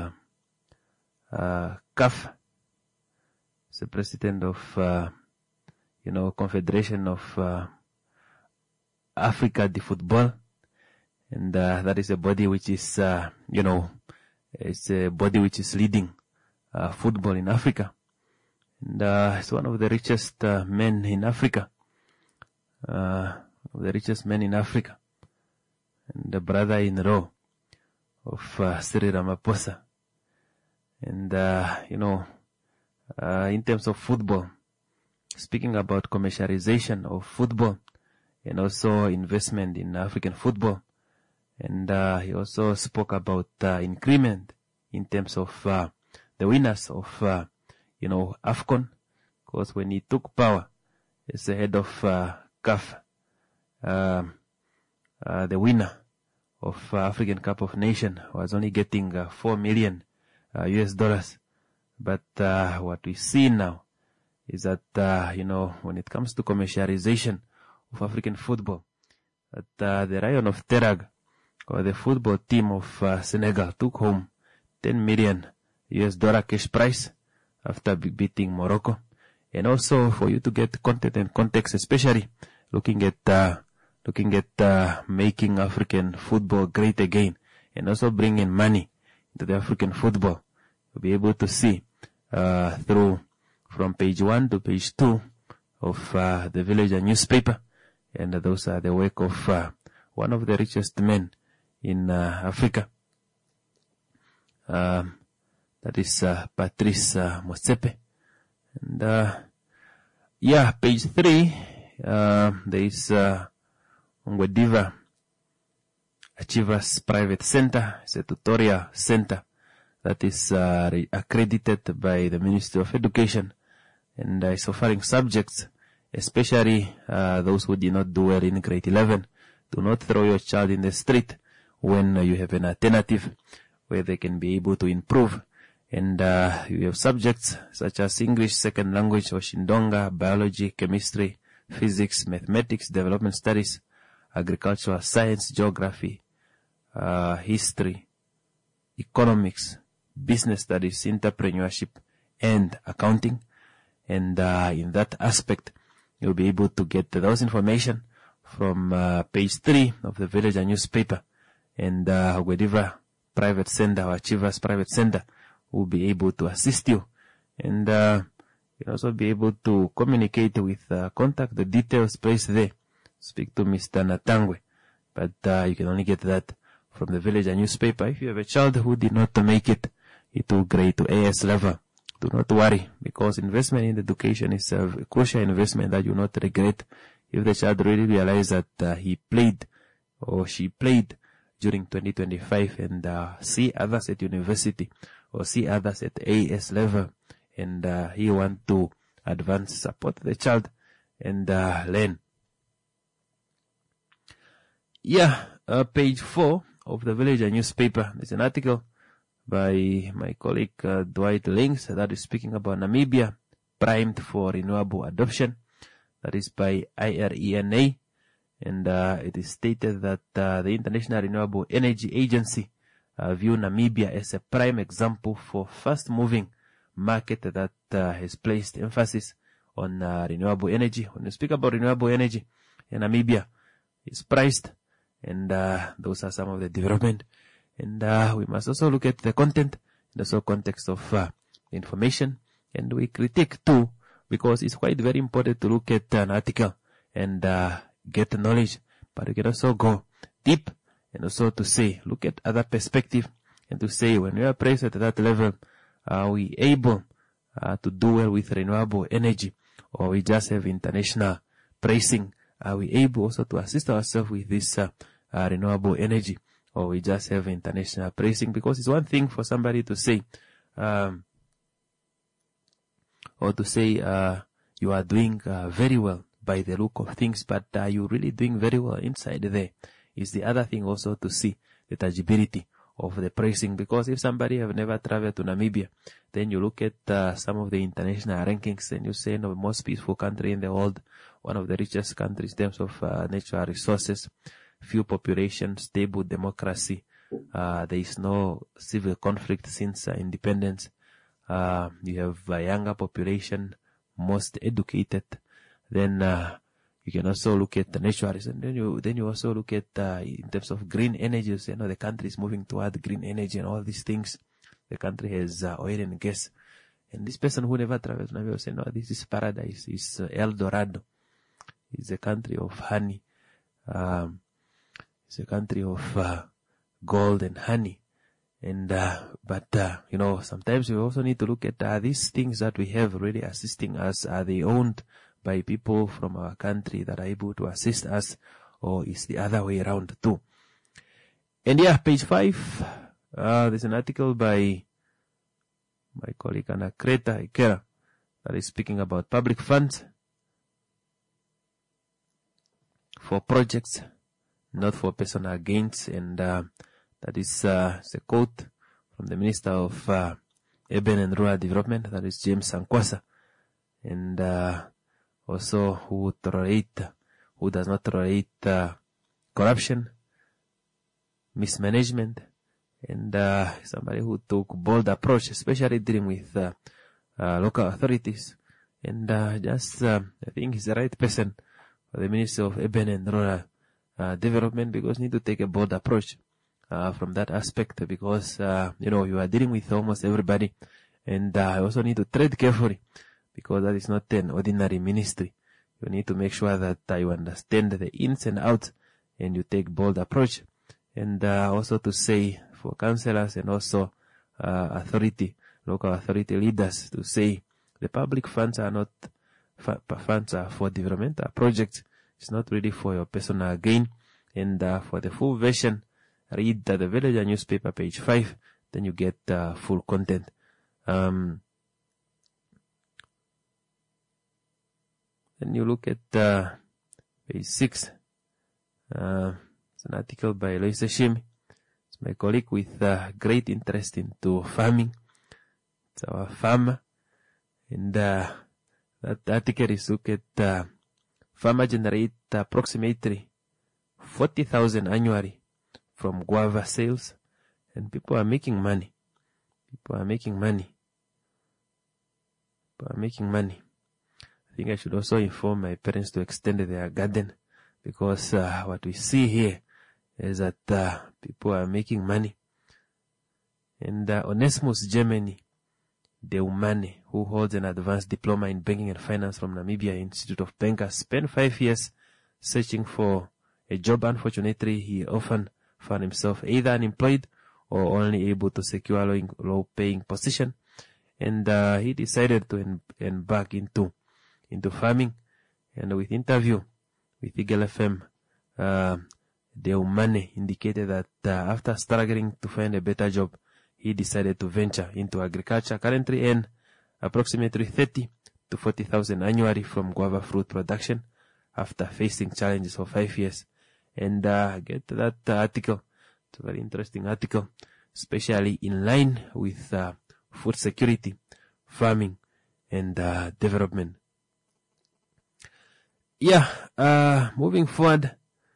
CAF. It's the president of Confederation of Africa de Football, and that is a body which is it's a body which is leading football in Africa, and it's one of the richest men in Africa. The richest man in Africa, and the brother-in-law of Cyril Ramaphosa. And in terms of football, speaking about commercialization of football and also investment in African football, and he also spoke about increment in terms of the winners of AFCON, because when he took power as the head of CAF, the winner of African Cup of Nations was only getting $4 million US. But what we see now is that when it comes to commercialization of African football, that the Rayon of Teranga, or the football team of Senegal, took home $10 million US cash prize after beating Morocco. And also for you to get content and context, especially looking at making African football great again, and also bringing money into the African football. You'll be able to see through from page 1 to page 2 of the Villager newspaper, and those are the work of one of the richest men in Africa. That is Patrice Motsepe. And page 3, there is Ngwediva Achievers Private Center. It's a tutorial center that is accredited by the Ministry of Education, and is offering subjects, especially those who did not do well in grade 11. Do not throw your child in the street when you have an alternative where they can be able to improve. And you have subjects such as English second language or Shindonga, biology, chemistry, physics, mathematics, development studies, agricultural science, geography, history, economics, business studies, entrepreneurship, and accounting. And in that aspect, you'll be able to get those information from page 3 of the Villager newspaper. And Ngwediva Private Center or Achievers Private Center will be able to assist you. And you'll also be able to communicate with contact the details placed there. Speak to Mr. Natangwe. But you can only get that from the Villager newspaper. If you have a child who did not make it, to grade to AS level. Do not worry, because investment in education is a crucial investment that you will not regret if the child really realizes that he played or she played during 2025 and see others at university or see others at AS level, and he want to advance, support the child and learn. Page 4 of the Villager newspaper. There's an article by my colleague Dwight Links that is speaking about Namibia primed for renewable adoption. That is by IRENA, and it is stated that the International Renewable Energy Agency view Namibia as a prime example for fast-moving market that has placed emphasis on renewable energy. When you speak about renewable energy in Namibia, it's priced, and those are some of the development. And we must also look at the content and also context of information, and we critique too, because it's quite very important to look at an article and get the knowledge, but we can also go deep and also to say, look at other perspective, and to say, when we are priced at that level, are we able to do well with renewable energy, or we just have international pricing? Are we able also to assist ourselves with this renewable energy, or we just have international pricing? Because it's one thing for somebody to say, you are doing very well by the look of things, but are you really doing very well inside there? Is the other thing also to see the tangibility of the pricing. Because if somebody have never traveled to Namibia, then you look at some of the international rankings and you say, no, most peaceful country in the world, one of the richest countries in terms of natural resources, few population, stable democracy, there is no civil conflict since independence. You have a younger population, most educated. Then you can also look at the naturalists, and then you also look at in terms of green energies. You know, the country is moving toward green energy and all these things. The country has oil and gas, and this person who never travels Namibia will say, no, this is paradise. It's El Dorado. It's a country of honey. It's a country of gold and honey. And but you know, sometimes we also need to look at these things that we have really assisting us. Are they owned by people from our country that are able to assist us, or is the other way around too? And page 5, there's an article by my colleague Anakreta Ikera that is speaking about public funds for projects, not for personal gains. And that is a quote from the Minister of Urban and Rural Development, that is James Sankwasa, and also who does not tolerate corruption, mismanagement, and somebody who took bold approach, especially dealing with local authorities. And I think he's the right person for the Minister of Urban and Rural Development, because need to take a bold approach from that aspect, because you are dealing with almost everybody, and I also need to tread carefully, because that is not an ordinary ministry. You need to make sure that you understand the ins and outs, and you take bold approach. And also to say for councillors and also local authority leaders, to say the public funds are not funds are for developmental projects. It's not really for your personal gain. And for the full version, read the Villager newspaper, page 5. Then you get full content. Then you look at page 6. It's an article by Eloise Shimi. It's my colleague with great interest into farming. It's our farmer. And that article is look at farmer generate approximately 40,000 annually from guava sales, and people are making money. People are making money. I think I should also inform my parents to extend their garden, because what we see here is that people are making money. And Onesimus Germany Deumane, who holds an advanced diploma in banking and finance from Namibia Institute of Bankers, spent 5 years searching for a job. Unfortunately, he often found himself either unemployed or only able to secure a low-paying position. And he decided to embark into farming. And with interview with Eagle FM, Deo Mane indicated that after struggling to find a better job, he decided to venture into agriculture. Currently earn approximately 30 to 40,000 annually from guava fruit production after facing challenges for 5 years. And get that article. It's a very interesting article, especially in line with food security, farming, and development. Yeah, moving forward.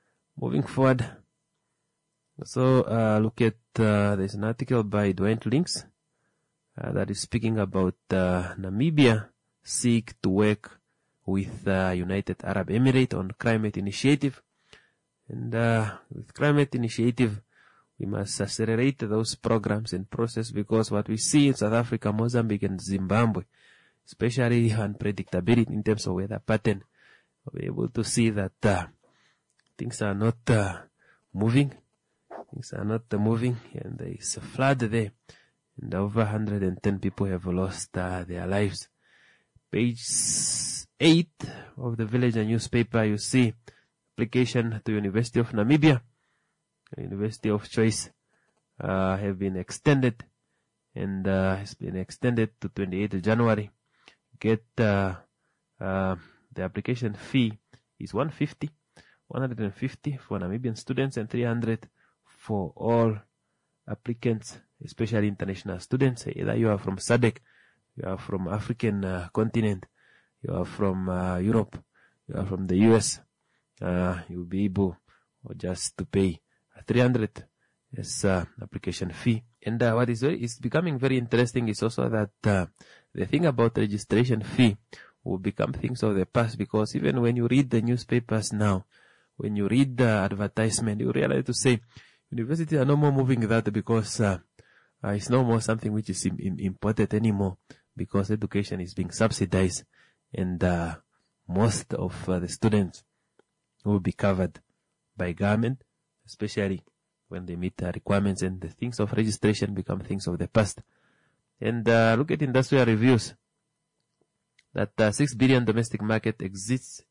So, look at, there's an article by Dwight Links, that is speaking about, Namibia seek to work with, United Arab Emirates on climate initiative. And, with climate initiative, we must accelerate those programs and process, because what we see in South Africa, Mozambique, and Zimbabwe, especially unpredictability in terms of weather pattern, we're able to see that, things are not moving. Things are not moving, and there is a flood there, and over 110 people have lost their lives. Page 8 of the Villager newspaper, you see application to University of Namibia, University of Choice, have been extended, and has been extended to 28th January. Get the application fee is 150 for Namibian students and 300 for all applicants, especially international students. Either you are from SADC, you are from African continent, you are from Europe, you are from the US, you'll be able just to pay 300 as application fee. And what is becoming very interesting is also that the thing about registration fee will become things of the past, because even when you read the newspapers now, when you read the advertisement, you realize to say universities are no more moving that, because it's no more something which is important anymore, because education is being subsidized, and most of the students will be covered by government, especially when they meet the requirements, and the things of registration become things of the past. And look at industrial reviews, that 6 billion domestic market exists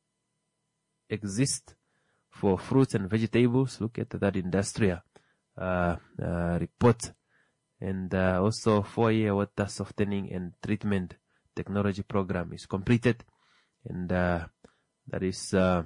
for fruits and vegetables. Look at that industrial report. And also 4-year water softening and treatment technology program is completed. And that is, when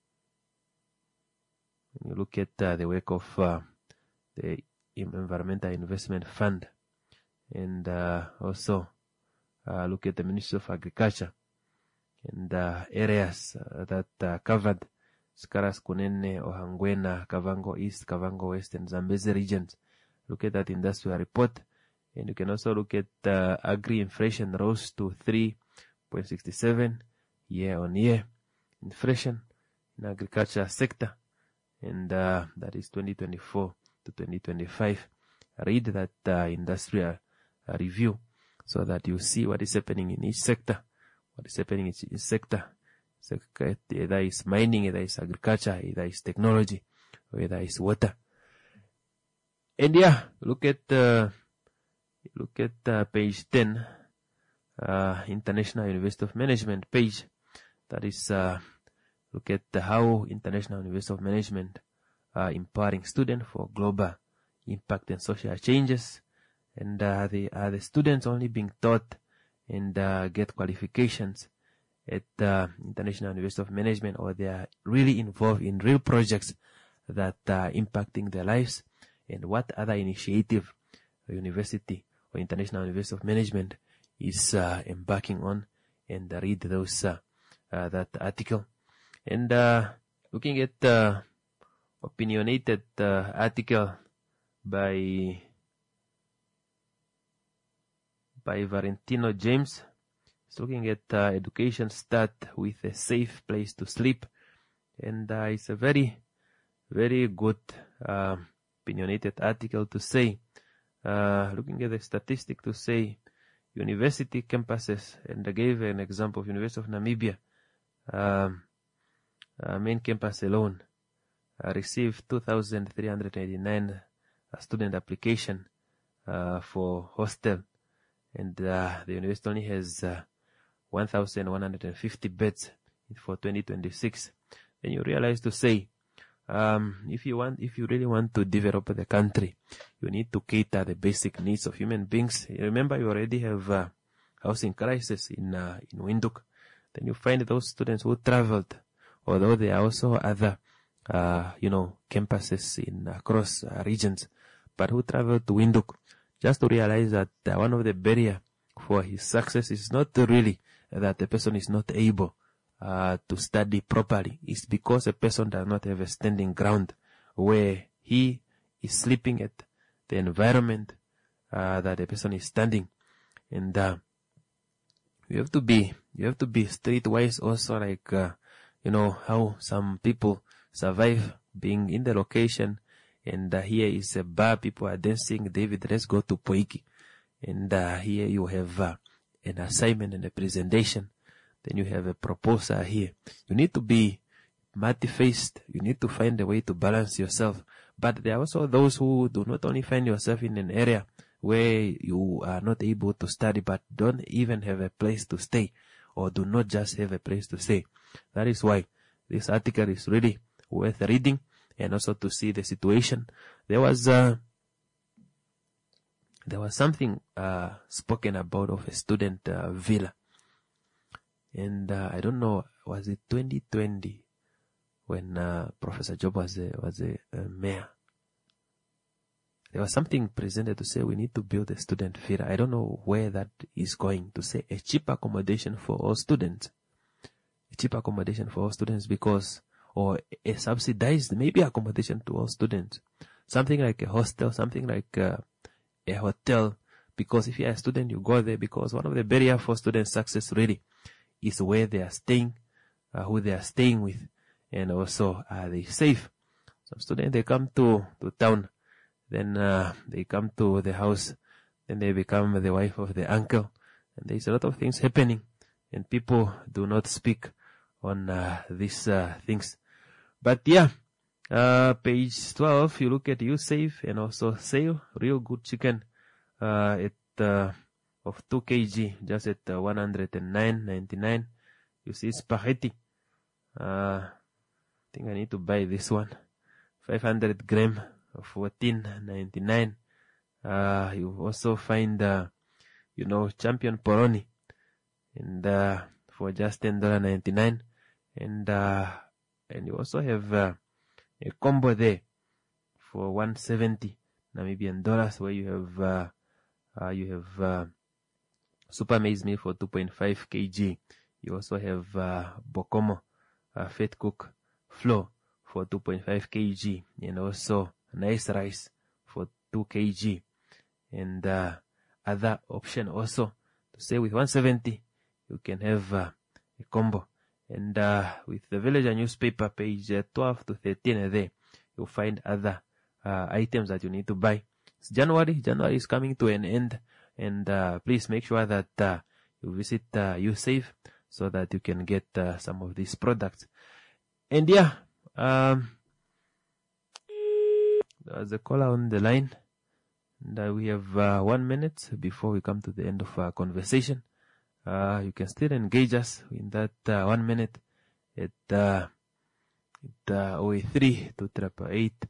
you look at the work of the Environmental Investment Fund, and also look at the Ministry of Agriculture, and areas that covered Skaras, Kunene, Ohangwena, Kavango East, Kavango West, and Zambezi regions. Look at that industrial report. And you can also look at agri-inflation rose to 3.67 year-on-year inflation in agriculture sector. And that is 2024 to 2025. Read that industrial review, so that you see what is happening in each sector, what is happening in each sector. Either is mining, either is agriculture, either is technology, or either is water. And yeah, look at page 10, International University of Management page. That is, look at how International University of Management are empowering students for global impact and social changes. And are the students only being taught and get qualifications at International University of Management, or they are really involved in real projects that are impacting their lives? And what other initiative a university or International University of Management is embarking on? And read those that article. And looking at opinionated article by Valentino James. It's looking at education start with a safe place to sleep, and it's a very, very good opinionated article to say, looking at the statistic to say university campuses, and I gave an example of University of Namibia, main campus alone received 2,389 student application for hostel, and the university only has 1,150 beds for 2026. Then you realize to say, if you really want to develop the country, you need to cater the basic needs of human beings. Remember, you already have housing crisis in Windhoek. Then you find those students who traveled, although there are also other, campuses in across regions, but who traveled to Windhoek, just to realize that one of the barrier for his success is not really that the person is not able to study properly. It's because a person does not have a standing ground where he is sleeping at the environment that the person is standing. And you have to be streetwise also, like how some people survive being in the location. And here is a bar, people are dancing. David, let's go to Poiki. And here you have an assignment and a presentation. Then you have a proposal here. You need to be multi-faced. You need to find a way to balance yourself. But there are also those who do not only find yourself in an area where you are not able to study, but don't even have a place to stay, or do not just have a place to stay. That is why this article is really worth reading, and also to see the situation. There was something spoken about of a student villa, and I don't know, was it 2020 when Professor Job was a mayor? There was something presented to say we need to build a student villa. I don't know where that is going, to say a cheap accommodation for all students. A cheap accommodation for all students, because, or a subsidized maybe accommodation to all students. Something like a hostel, something like a hotel. Because if you are a student, you go there, because one of the barriers for student success really is where they are staying, who they are staying with, and also are they safe. Some students, they come to town, then they come to the house, then they become the wife of the uncle, and there's a lot of things happening, and people do not speak on these things. But yeah, page 12, you look at USave and also sale, real good chicken of 2 kg, just at 109.99. You see spaghetti. I think I need to buy this one. 500 gram of 14.99. You also find, Champion Poroni, and for just $10.99. And you also have a combo there for 170 Namibian dollars, where you have super maize meal for 2.5 kg. You also have Bokomo fat cook flour for 2.5 kg, and also nice rice for 2 kg, and other option also to say with 170 you can have a combo. And with the Villager newspaper, page 12 to 13 there, you'll find other items that you need to buy. It's January is coming to an end, and please make sure that you visit USave so that you can get some of these products. And yeah, there's a caller on the line, and we have 1 minute before we come to the end of our conversation. You can still engage us in that 1 minute at 083 288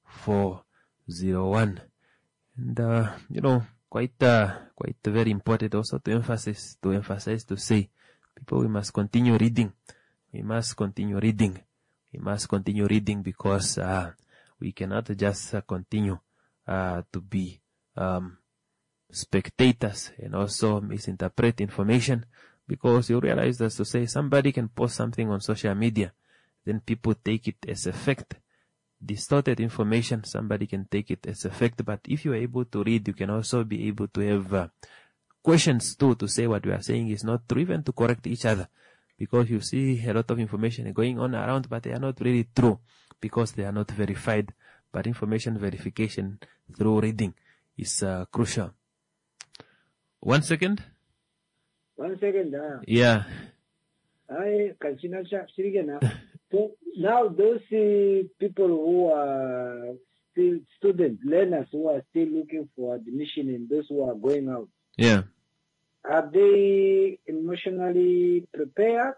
401. And quite very important also to emphasize to say, people, we must continue reading. We must continue reading because we cannot just continue to be spectators and also misinterpret information, because you realize that, to say, somebody can post something on social media, then people take it as a fact. Distorted information, somebody can take it as a fact. But if you are able to read, you can also be able to have questions too, to say what we are saying is not true, even to correct each other, because you see a lot of information going on around, but they are not really true because they are not verified. But information verification through reading is crucial. 1 second.
1 second.
Yeah.
So now those people who are still students, learners who are still looking for admission and those who are going out.
Yeah.
Are they emotionally prepared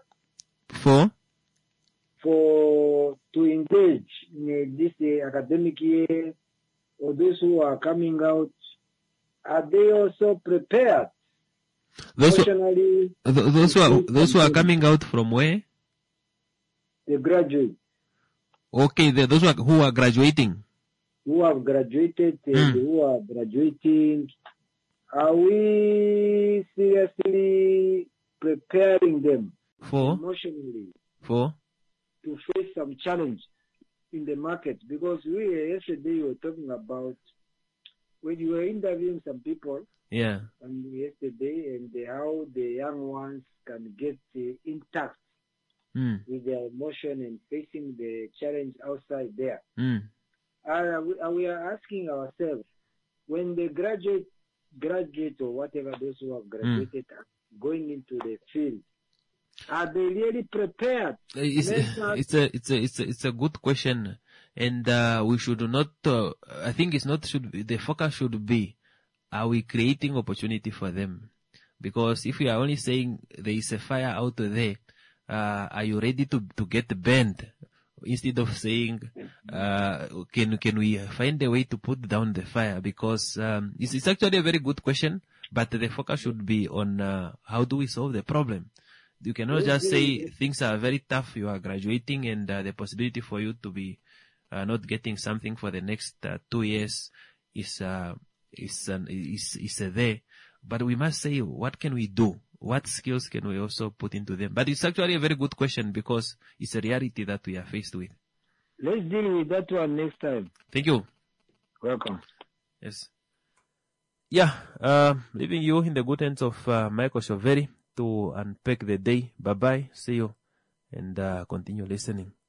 to engage in this academic year, or those who are coming out? Are they also prepared emotionally?
Those who are coming out from where?
The graduates.
Okay, those who are graduating.
Who have graduated and who are graduating. Are we seriously preparing them emotionally
to
face some challenge in the market? Because yesterday we were talking about when you were interviewing some people.
Yeah.
And yesterday, and how the young ones can get intact with their emotion and facing the challenge outside there. We are asking ourselves, when the graduate or whatever, those who have graduated are going into the field, are they really prepared?
It's a good question, and we should not. I think the focus should be: are we creating opportunity for them? Because if we are only saying there is a fire out there, are you ready to get burned? Instead of saying, can we find a way to put down the fire? Because it's actually a very good question, but the focus should be on how do we solve the problem. You cannot just say things are very tough, you are graduating, and the possibility for you to be not getting something for the next 2 years is there. But we must say, what can we do? What skills can we also put into them? But it's actually a very good question because it's a reality that we are faced with.
Let's deal with that one next time.
Thank you.
Welcome.
Yes. Yeah, leaving you in the good hands of Michael Shoveri to unpack the day. Bye-bye. See you and continue listening.